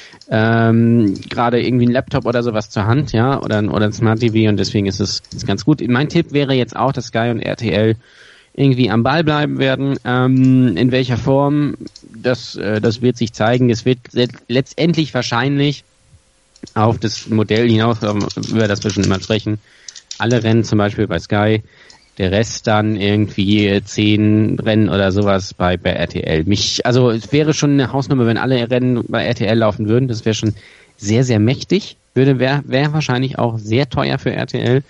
gerade irgendwie ein Laptop oder sowas zur Hand, ja, oder ein Smart TV, und deswegen ist es ganz gut. Mein Tipp wäre jetzt auch, dass Sky und RTL irgendwie am Ball bleiben werden. In welcher Form, das wird sich zeigen. Es wird letztendlich wahrscheinlich auf das Modell hinaus, über das wir schon immer sprechen, alle Rennen zum Beispiel bei Sky, der Rest dann irgendwie 10 Rennen oder sowas bei RTL. Also es wäre schon eine Hausnummer, wenn alle Rennen bei RTL laufen würden. Das wäre schon sehr, sehr mächtig. Wäre wahrscheinlich auch sehr teuer für RTL.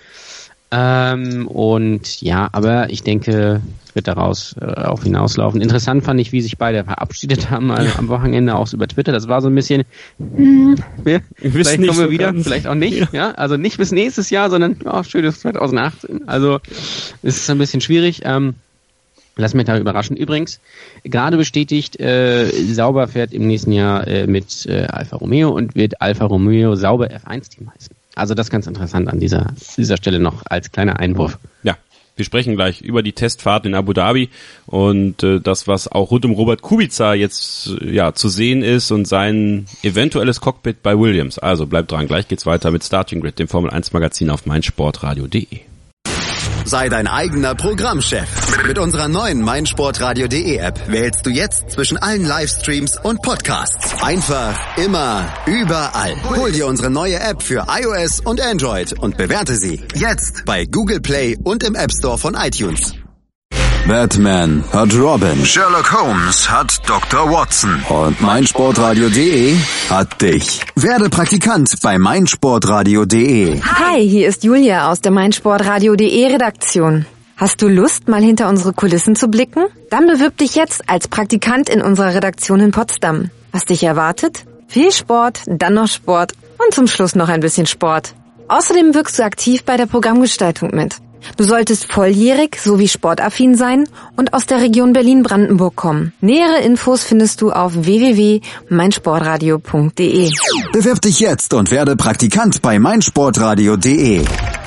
Und ja, aber ich denke, es wird daraus auch hinauslaufen. Interessant fand ich, wie sich beide verabschiedet haben am Wochenende, auch über Twitter. Das war so ein bisschen, vielleicht kommen wir wieder, vielleicht auch nicht. Ja, also nicht bis nächstes Jahr, sondern schönes 2018. Also es ist ein bisschen schwierig. Lass mich da überraschen. Übrigens, gerade bestätigt, Sauber fährt im nächsten Jahr mit Alfa Romeo und wird Alfa Romeo Sauber F1-Team heißen. Also das ist ganz interessant an dieser Stelle noch als kleiner Einwurf. Ja, wir sprechen gleich über die Testfahrt in Abu Dhabi und das, was auch rund um Robert Kubica jetzt zu sehen ist und sein eventuelles Cockpit bei Williams. Also bleibt dran, gleich geht's weiter mit Starting Grid, dem Formel 1 Magazin auf meinsportradio.de. Sei dein eigener Programmchef. Mit unserer neuen meinsportradio.de App wählst du jetzt zwischen allen Livestreams und Podcasts. Einfach, immer, überall. Hol dir unsere neue App für iOS und Android und bewerte sie jetzt bei Google Play und im App Store von iTunes. Batman hat Robin, Sherlock Holmes hat Dr. Watson und meinsportradio.de hat dich. Werde Praktikant bei meinsportradio.de. Hi, hier ist Julia aus der meinsportradio.de Redaktion. Hast du Lust, mal hinter unsere Kulissen zu blicken? Dann bewirb dich jetzt als Praktikant in unserer Redaktion in Potsdam. Was dich erwartet? Viel Sport, dann noch Sport und zum Schluss noch ein bisschen Sport. Außerdem wirkst du aktiv bei der Programmgestaltung mit. Du solltest volljährig sowie sportaffin sein und aus der Region Berlin-Brandenburg kommen. Nähere Infos findest du auf www.meinsportradio.de. Bewirb dich jetzt und werde Praktikant bei meinsportradio.de.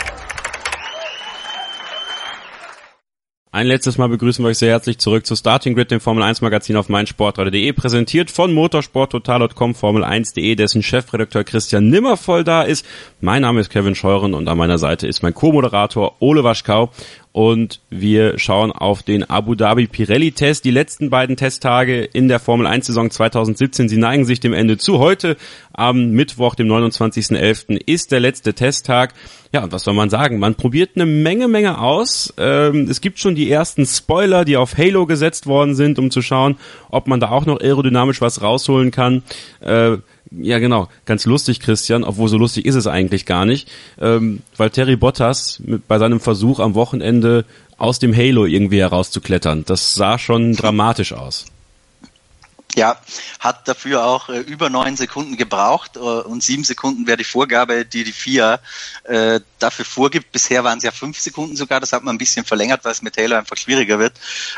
Ein letztes Mal begrüßen wir euch sehr herzlich zurück zu Starting Grid, dem Formel 1 Magazin auf meinsportradio.de, präsentiert von motorsporttotal.com, Formel1.de, dessen Chefredakteur Christian Nimmervoll da ist. Mein Name ist Kevin Scheuren und an meiner Seite ist mein Co-Moderator Ole Waschkau. Und wir schauen auf den Abu Dhabi Pirelli-Test. Die letzten beiden Testtage in der Formel 1-Saison 2017, sie neigen sich dem Ende zu. Heute am Mittwoch, dem 29.11. ist der letzte Testtag. Ja, und was soll man sagen? Man probiert eine Menge aus. Es gibt schon die ersten Spoiler, die auf Halo gesetzt worden sind, um zu schauen, ob man da auch noch aerodynamisch was rausholen kann. Ja, genau. Ganz lustig, Christian, obwohl so lustig ist es eigentlich gar nicht. Valtteri Bottas bei seinem Versuch am Wochenende aus dem Halo irgendwie herauszuklettern. Das sah schon dramatisch aus. Ja, hat dafür auch über 9 Sekunden gebraucht und 7 Sekunden wäre die Vorgabe, die FIA dafür vorgibt. Bisher waren es ja 5 Sekunden sogar, das hat man ein bisschen verlängert, weil es mit Halo einfach schwieriger wird.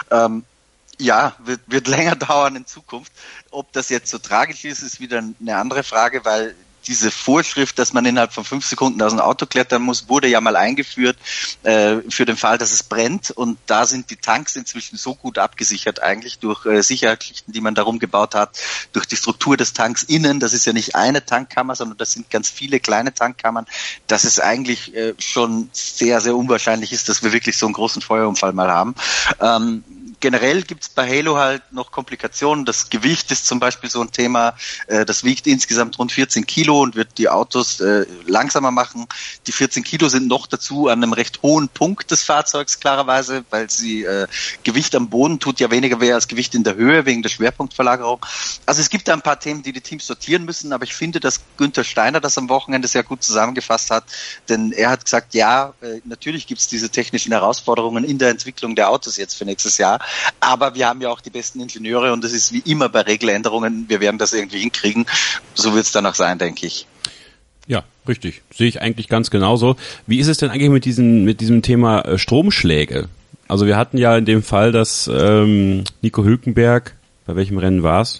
Wird länger dauern in Zukunft. Ob das jetzt so tragisch ist wieder eine andere Frage, weil diese Vorschrift, dass man innerhalb von 5 Sekunden aus dem Auto klettern muss, wurde ja mal eingeführt für den Fall, dass es brennt. Und da sind die Tanks inzwischen so gut abgesichert eigentlich durch Sicherheitsschichten, die man darum gebaut hat, durch die Struktur des Tanks innen. Das ist ja nicht eine Tankkammer, sondern das sind ganz viele kleine Tankkammern, dass es eigentlich schon sehr, sehr unwahrscheinlich ist, dass wir wirklich so einen großen Feuerunfall mal haben. Generell gibt's bei Halo halt noch Komplikationen. Das Gewicht ist zum Beispiel so ein Thema. Das wiegt insgesamt rund 14 Kilo und wird die Autos langsamer machen. Die 14 Kilo sind noch dazu an einem recht hohen Punkt des Fahrzeugs, klarerweise, weil sie Gewicht am Boden tut ja weniger weh als Gewicht in der Höhe wegen der Schwerpunktverlagerung. Also es gibt da ein paar Themen, die Teams sortieren müssen, aber ich finde, dass Günther Steiner das am Wochenende sehr gut zusammengefasst hat, denn er hat gesagt, natürlich gibt's diese technischen Herausforderungen in der Entwicklung der Autos jetzt für nächstes Jahr. Aber wir haben ja auch die besten Ingenieure und es ist wie immer bei Regeländerungen, wir werden das irgendwie hinkriegen. So wird es dann auch sein, denke ich. Ja, richtig. Sehe ich eigentlich ganz genauso. Wie ist es denn eigentlich mit diesem Thema Stromschläge? Also wir hatten ja in dem Fall, dass Nico Hülkenberg, bei welchem Rennen war's,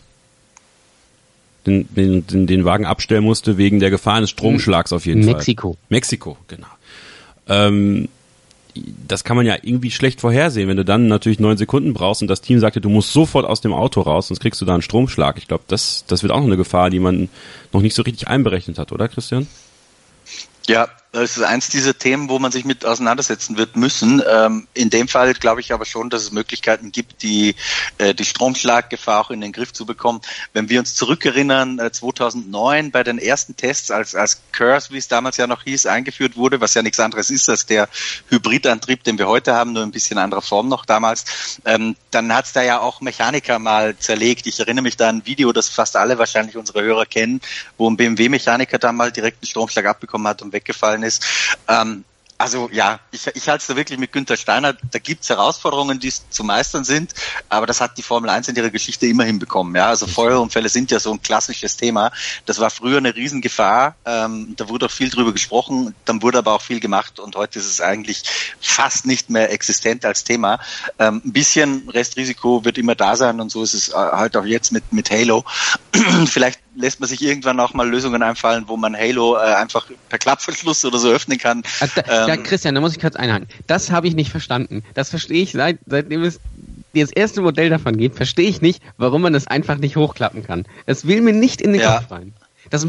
den Wagen abstellen musste wegen der Gefahr eines Stromschlags auf jeden Fall. Mexiko, genau. Das kann man ja irgendwie schlecht vorhersehen, wenn du dann natürlich 9 Sekunden brauchst und das Team sagte, du musst sofort aus dem Auto raus, sonst kriegst du da einen Stromschlag. Ich glaube, das wird auch noch eine Gefahr, die man noch nicht so richtig einberechnet hat, oder Christian? Ja, das ist eins dieser Themen, wo man sich mit auseinandersetzen wird müssen. In dem Fall glaube ich aber schon, dass es Möglichkeiten gibt, die Stromschlaggefahr auch in den Griff zu bekommen. Wenn wir uns zurückerinnern, 2009 bei den ersten Tests, als Curse, wie es damals ja noch hieß, eingeführt wurde, was ja nichts anderes ist als der Hybridantrieb, den wir heute haben, nur ein bisschen anderer Form noch damals, dann hat es da ja auch Mechaniker mal zerlegt. Ich erinnere mich da an ein Video, das fast alle wahrscheinlich unsere Hörer kennen, wo ein BMW-Mechaniker da mal direkt einen Stromschlag abbekommen hat und weggefallen ist. Also ja, ich halte es da wirklich mit Günther Steiner, da gibt's Herausforderungen, die zu meistern sind, aber das hat die Formel 1 in ihrer Geschichte immer hinbekommen. Ja, also Feuerunfälle sind ja so ein klassisches Thema. Das war früher eine Riesengefahr, da wurde auch viel drüber gesprochen, dann wurde aber auch viel gemacht und heute ist es eigentlich fast nicht mehr existent als Thema. Ein bisschen Restrisiko wird immer da sein und so ist es halt auch jetzt mit Halo. Vielleicht lässt man sich irgendwann auch mal Lösungen einfallen, wo man Halo einfach per Klappverschluss oder so öffnen kann. Ja, Christian, da muss ich kurz einhaken. Das habe ich nicht verstanden. Das verstehe ich seitdem es das erste Modell davon gibt, verstehe ich nicht, warum man das einfach nicht hochklappen kann. Das will mir nicht in den Kopf rein. Das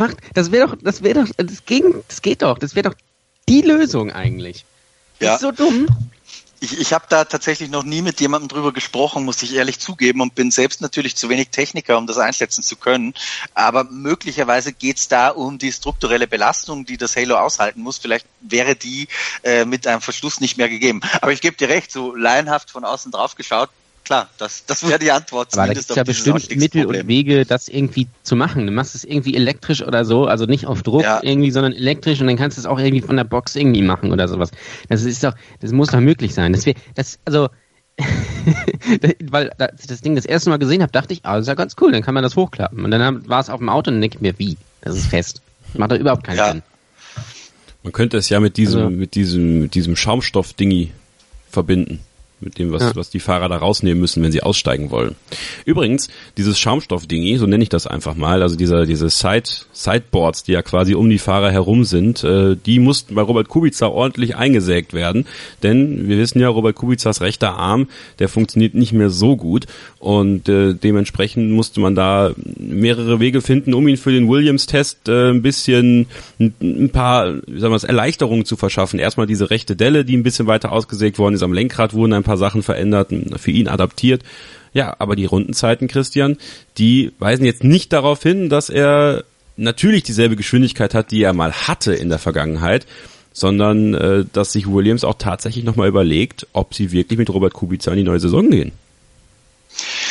geht doch. Das wäre doch die Lösung eigentlich. Das ist so dumm. Ich habe da tatsächlich noch nie mit jemandem drüber gesprochen, muss ich ehrlich zugeben, und bin selbst natürlich zu wenig Techniker, um das einschätzen zu können. Aber möglicherweise geht's da um die strukturelle Belastung, die das Halo aushalten muss. Vielleicht wäre die mit einem Verschluss nicht mehr gegeben. Aber ich gebe dir recht, so laienhaft von außen drauf geschaut, klar, das wäre die Antwort. Aber da gibt es ja bestimmt Mittel und Wege, das irgendwie zu machen. Du machst es irgendwie elektrisch oder so, also nicht auf Druck irgendwie, sondern elektrisch und dann kannst du es auch irgendwie von der Box irgendwie machen oder sowas. Das muss doch möglich sein. Weil als ich das Ding das erste Mal gesehen habe, dachte ich, das ist ja ganz cool, dann kann man das hochklappen. Und dann war es auf dem Auto und dann denke ich mir, wie? Das ist fest. Macht doch überhaupt keinen Sinn. Man könnte es ja mit diesem Schaumstoff-Dingi verbinden. Mit dem, was die Fahrer da rausnehmen müssen, wenn sie aussteigen wollen. Übrigens, dieses Schaumstoff-Dingi, so nenne ich das einfach mal, also diese Sideboards, die ja quasi um die Fahrer herum sind, die mussten bei Robert Kubica ordentlich eingesägt werden, denn wir wissen ja, Robert Kubicas rechter Arm, der funktioniert nicht mehr so gut und dementsprechend musste man da mehrere Wege finden, um ihn für den Williams-Test ein paar Erleichterungen zu verschaffen. Erstmal diese rechte Delle, die ein bisschen weiter ausgesägt worden ist, am Lenkrad wurden ein paar Sachen verändert, für ihn adaptiert. Ja, aber die Rundenzeiten, Christian, die weisen jetzt nicht darauf hin, dass er natürlich dieselbe Geschwindigkeit hat, die er mal hatte in der Vergangenheit, sondern dass sich Williams auch tatsächlich nochmal überlegt, ob sie wirklich mit Robert Kubica in die neue Saison gehen.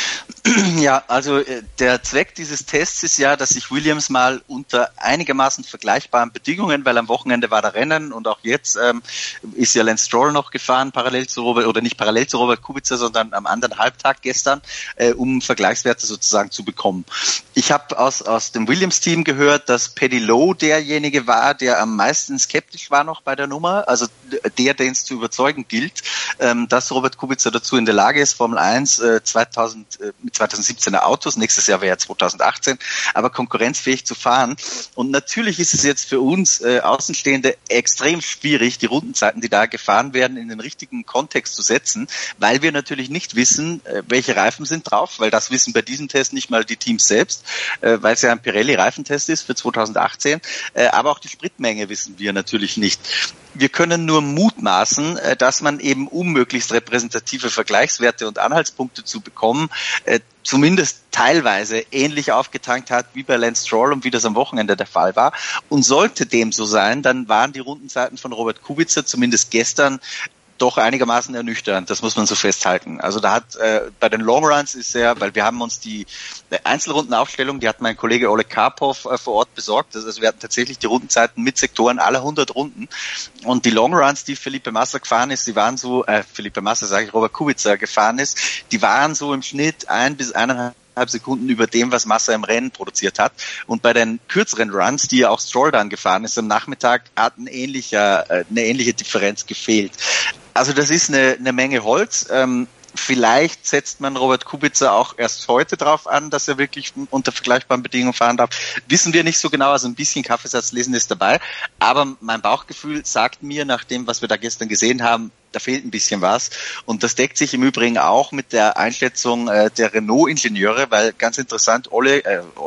Ja, also der Zweck dieses Tests ist ja, dass sich Williams mal unter einigermaßen vergleichbaren Bedingungen, weil am Wochenende war da Rennen und auch jetzt ist ja Lance Stroll noch gefahren, parallel zu Robert, oder nicht parallel zu Robert Kubica, sondern am anderen Halbtag gestern, um Vergleichswerte sozusagen zu bekommen. Ich habe aus dem Williams-Team gehört, dass Paddy Lowe derjenige war, der am meisten skeptisch war noch bei der Nummer, also den es zu überzeugen gilt, dass Robert Kubica dazu in der Lage ist, Formel 1 mit 2017er Autos, nächstes Jahr wäre ja 2018, aber konkurrenzfähig zu fahren. Und natürlich ist es jetzt für uns Außenstehende extrem schwierig, die Rundenzeiten, die da gefahren werden, in den richtigen Kontext zu setzen, weil wir natürlich nicht wissen, welche Reifen sind drauf, weil das wissen bei diesem Test nicht mal die Teams selbst, weil es ja ein Pirelli-Reifentest ist für 2018, aber auch die Spritmenge wissen wir natürlich nicht. Wir können nur mutmaßen, dass man eben, um möglichst repräsentative Vergleichswerte und Anhaltspunkte zu bekommen, zumindest teilweise ähnlich aufgetankt hat wie bei Lance Stroll und wie das am Wochenende der Fall war. Und sollte dem so sein, dann waren die Rundenzeiten von Robert Kubica zumindest gestern doch einigermaßen ernüchternd, das muss man so festhalten. Also da hat bei den Longruns ist weil wir haben uns die Einzelrundenaufstellung, die hat mein Kollege Oleg Karpov vor Ort besorgt. Also wir hatten tatsächlich die Rundenzeiten mit Sektoren aller 100 Runden. Und die Longruns, die Felipe Massa gefahren ist, Robert Kubica gefahren ist, die waren so im Schnitt 1 bis 1,5 Sekunden über dem, was Massa im Rennen produziert hat. Und bei den kürzeren Runs, die ja auch Stroll dann gefahren ist am Nachmittag, hat eine ähnliche Differenz gefehlt. Also das ist eine Menge Holz. Vielleicht setzt man Robert Kubica auch erst heute drauf an, dass er wirklich unter vergleichbaren Bedingungen fahren darf. Wissen wir nicht so genau, also ein bisschen Kaffeesatzlesen ist dabei. Aber mein Bauchgefühl sagt mir, nach dem, was wir da gestern gesehen haben, da fehlt ein bisschen was. Und das deckt sich im Übrigen auch mit der Einschätzung der Renault-Ingenieure, weil ganz interessant, Ole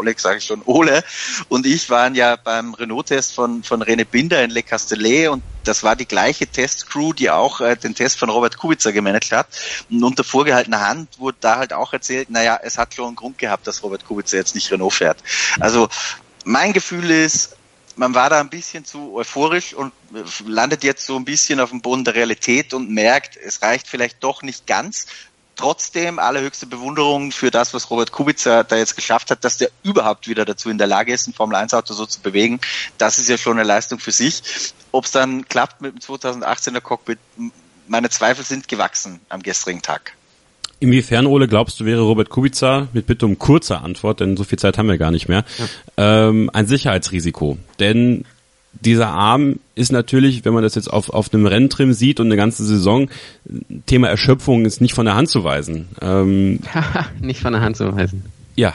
und ich waren ja beim Renault-Test von René Binder in Le Castellet und das war die gleiche Testcrew, die auch den Test von Robert Kubica gemanagt hat. Und unter vorgehaltener Hand wurde da halt auch erzählt, naja, es hat schon einen Grund gehabt, dass Robert Kubica jetzt nicht Renault fährt. Also mein Gefühl ist, man war da ein bisschen zu euphorisch und landet jetzt so ein bisschen auf dem Boden der Realität und merkt, es reicht vielleicht doch nicht ganz. Trotzdem allerhöchste Bewunderung für das, was Robert Kubica da jetzt geschafft hat, dass der überhaupt wieder dazu in der Lage ist, ein Formel-1-Auto so zu bewegen. Das ist ja schon eine Leistung für sich. Ob es dann klappt mit dem 2018er Cockpit, meine Zweifel sind gewachsen am gestrigen Tag. Inwiefern, Ole, glaubst du, wäre Robert Kubica, mit Bitte um kurze Antwort, denn so viel Zeit haben wir gar nicht mehr, ein Sicherheitsrisiko? Denn dieser Arm ist natürlich, wenn man das jetzt auf einem Renntrim sieht und eine ganze Saison, Thema Erschöpfung ist nicht von der Hand zu weisen. Nicht von der Hand zu weisen. Ja.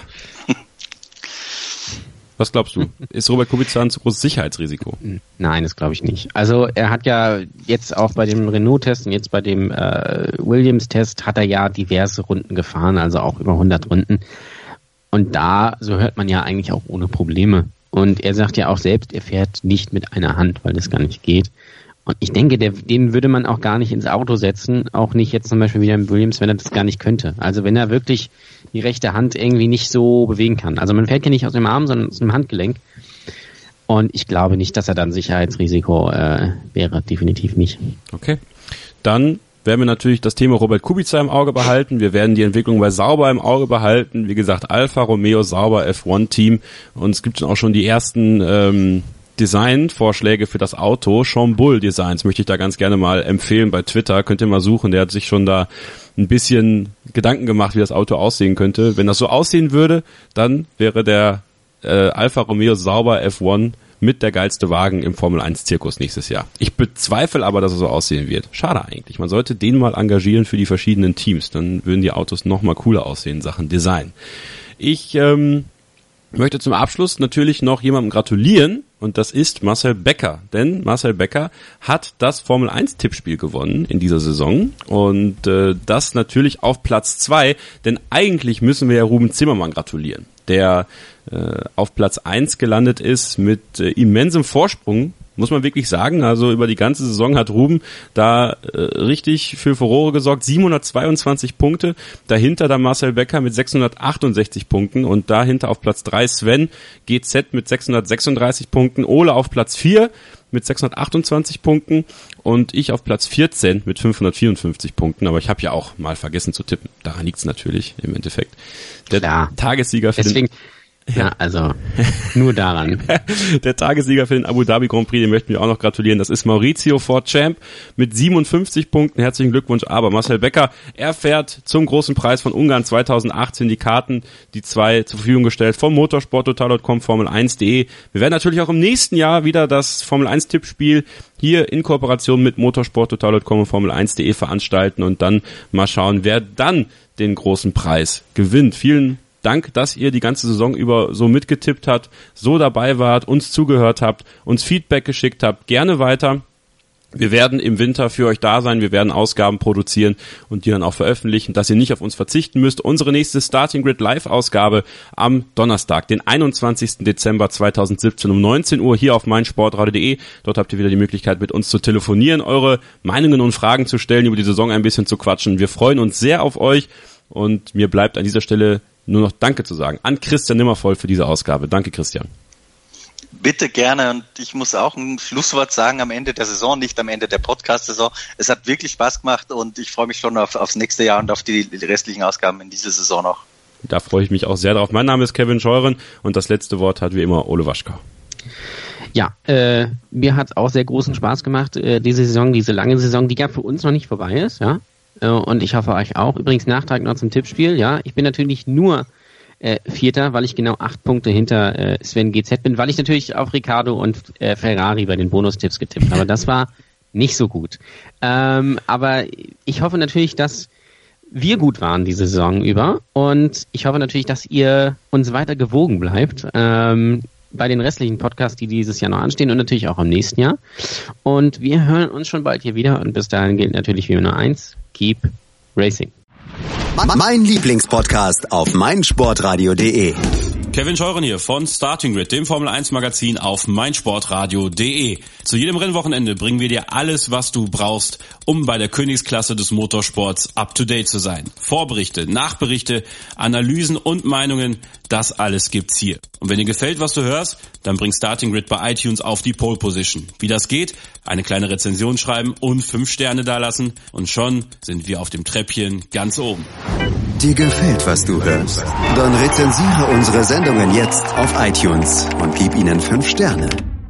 Was glaubst du? Ist Robert Kubica ein zu großes Sicherheitsrisiko? Nein, das glaube ich nicht. Also er hat ja jetzt auch bei dem Renault-Test und jetzt bei dem Williams-Test hat er ja diverse Runden gefahren, also auch über 100 Runden. Und da, so hört man ja eigentlich auch ohne Probleme. Und er sagt ja auch selbst, er fährt nicht mit einer Hand, weil das gar nicht geht. Und ich denke, den würde man auch gar nicht ins Auto setzen, auch nicht jetzt zum Beispiel wieder im Williams, wenn er das gar nicht könnte. Also wenn er wirklich die rechte Hand irgendwie nicht so bewegen kann. Also man fährt ja nicht aus dem Arm, sondern aus dem Handgelenk. Und ich glaube nicht, dass er dann Sicherheitsrisiko wäre, definitiv nicht. Okay, dann werden wir natürlich das Thema Robert Kubica im Auge behalten. Wir werden die Entwicklung bei Sauber im Auge behalten. Wie gesagt, Alfa Romeo Sauber F1-Team. Und es gibt auch schon die ersten Designvorschläge für das Auto. Sean Bull Designs möchte ich da ganz gerne mal empfehlen bei Twitter. Könnt ihr mal suchen. Der hat sich schon da ein bisschen Gedanken gemacht, wie das Auto aussehen könnte. Wenn das so aussehen würde, dann wäre der Alfa Romeo Sauber F1 mit der geilste Wagen im Formel-1-Zirkus nächstes Jahr. Ich bezweifle aber, dass es so aussehen wird. Schade eigentlich. Man sollte den mal engagieren für die verschiedenen Teams. Dann würden die Autos noch mal cooler aussehen in Sachen Design. Ich möchte zum Abschluss natürlich noch jemandem gratulieren und das ist Marcel Becker. Denn Marcel Becker hat das Formel-1-Tippspiel gewonnen in dieser Saison und das natürlich auf Platz 2, denn eigentlich müssen wir ja Ruben Zimmermann gratulieren, der auf Platz 1 gelandet ist mit immensem Vorsprung, muss man wirklich sagen. Also über die ganze Saison hat Ruben da richtig für Furore gesorgt. 722 Punkte, dahinter dann Marcel Becker mit 668 Punkten und dahinter auf Platz 3 Sven GZ mit 636 Punkten, Ole auf Platz 4 mit 628 Punkten und ich auf Platz 14 mit 554 Punkten. Aber ich habe ja auch mal vergessen zu tippen. Daran liegt's natürlich im Endeffekt. Der Tagessieger für deswegen, ja, also nur daran. Der Tagessieger für den Abu Dhabi Grand Prix, den möchten wir auch noch gratulieren. Das ist Maurizio Ford-Champ mit 57 Punkten. Herzlichen Glückwunsch. Aber Marcel Becker, er fährt zum großen Preis von Ungarn 2018 die Karten, die 2 zur Verfügung gestellt vom motorsporttotal.com, Formel1.de. Wir werden natürlich auch im nächsten Jahr wieder das Formel-1-Tippspiel hier in Kooperation mit motorsporttotal.com und Formel1.de veranstalten und dann mal schauen, wer dann den großen Preis gewinnt. Vielen Dank, dass ihr die ganze Saison über so mitgetippt habt, so dabei wart, uns zugehört habt, uns Feedback geschickt habt. Gerne weiter. Wir werden im Winter für euch da sein. Wir werden Ausgaben produzieren und die dann auch veröffentlichen, dass ihr nicht auf uns verzichten müsst. Unsere nächste Starting Grid Live-Ausgabe am Donnerstag, den 21. Dezember 2017 um 19 Uhr hier auf meinsportradio.de. Dort habt ihr wieder die Möglichkeit, mit uns zu telefonieren, eure Meinungen und Fragen zu stellen, über die Saison ein bisschen zu quatschen. Wir freuen uns sehr auf euch und mir bleibt an dieser Stelle nur noch Danke zu sagen an Christian Nimmervoll für diese Ausgabe. Danke, Christian. Bitte gerne, und ich muss auch ein Schlusswort sagen am Ende der Saison, nicht am Ende der Podcast-Saison. Es hat wirklich Spaß gemacht und ich freue mich schon aufs nächste Jahr und auf die restlichen Ausgaben in dieser Saison noch. Da freue ich mich auch sehr drauf. Mein Name ist Kevin Scheuren und das letzte Wort hat wie immer Ole Waschkau. Ja, mir hat es auch sehr großen Spaß gemacht, diese Saison, diese lange Saison, die ja für uns noch nicht vorbei ist, ja. Und ich hoffe euch auch. Übrigens Nachtrag noch zum Tippspiel, ja. Ich bin natürlich nur Vierter, weil ich genau 8 Punkte hinter Sven GZ bin, weil ich natürlich auf Ricciardo und Ferrari bei den Bonustipps getippt habe. Das war nicht so gut. Aber ich hoffe natürlich, dass wir gut waren diese Saison über und ich hoffe natürlich, dass ihr uns weiter gewogen bleibt bei den restlichen Podcasts, die dieses Jahr noch anstehen und natürlich auch im nächsten Jahr. Und wir hören uns schon bald hier wieder und bis dahin gilt natürlich wie nur eins: Keep Racing. Mein Lieblingspodcast auf meinsportradio.de. Kevin Scheuren hier von Starting Grid, dem Formel 1 Magazin auf meinsportradio.de. Zu jedem Rennwochenende bringen wir dir alles, was du brauchst, um bei der Königsklasse des Motorsports up to date zu sein. Vorberichte, Nachberichte, Analysen und Meinungen, das alles gibt's hier. Und wenn dir gefällt, was du hörst, dann bring Starting Grid bei iTunes auf die Pole Position. Wie das geht? Eine kleine Rezension schreiben und 5 Sterne dalassen und schon sind wir auf dem Treppchen ganz oben. Dir gefällt, was du hörst? Dann rezensiere unsere Sendungen jetzt auf iTunes und gib ihnen 5 Sterne.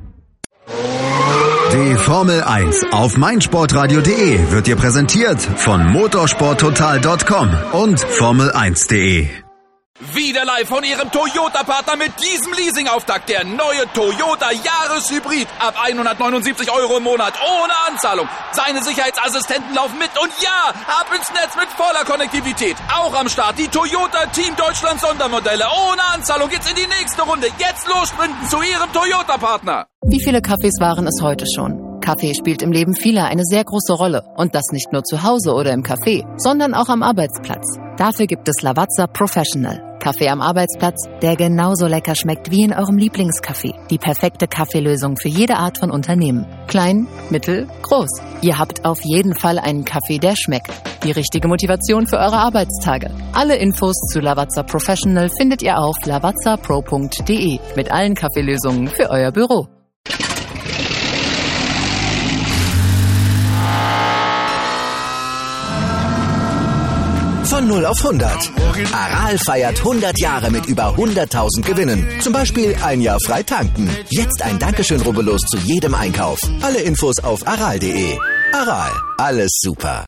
Die Formel 1 auf meinsportradio.de wird dir präsentiert von motorsporttotal.com und Formel1.de. Wieder live von Ihrem Toyota-Partner mit diesem Leasing-Auftakt. Der neue Toyota Jahreshybrid. Ab 179 € im Monat. Ohne Anzahlung. Seine Sicherheitsassistenten laufen mit. Und ja, ab ins Netz mit voller Konnektivität. Auch am Start die Toyota Team Deutschland Sondermodelle. Ohne Anzahlung geht's in die nächste Runde. Jetzt los sprinten zu Ihrem Toyota-Partner. Wie viele Kaffees waren es heute schon? Kaffee spielt im Leben vieler eine sehr große Rolle. Und das nicht nur zu Hause oder im Café, sondern auch am Arbeitsplatz. Dafür gibt es Lavazza Professional. Kaffee am Arbeitsplatz, der genauso lecker schmeckt wie in eurem Lieblingscafé. Die perfekte Kaffeelösung für jede Art von Unternehmen. Klein, mittel, groß. Ihr habt auf jeden Fall einen Kaffee, der schmeckt. Die richtige Motivation für eure Arbeitstage. Alle Infos zu Lavazza Professional findet ihr auf lavazzapro.de. Mit allen Kaffeelösungen für euer Büro. Von 0 auf 100. Aral feiert 100 Jahre mit über 100.000 Gewinnen. Zum Beispiel ein Jahr frei tanken. Jetzt ein Dankeschön, rubbellos zu jedem Einkauf. Alle Infos auf aral.de. Aral, alles super.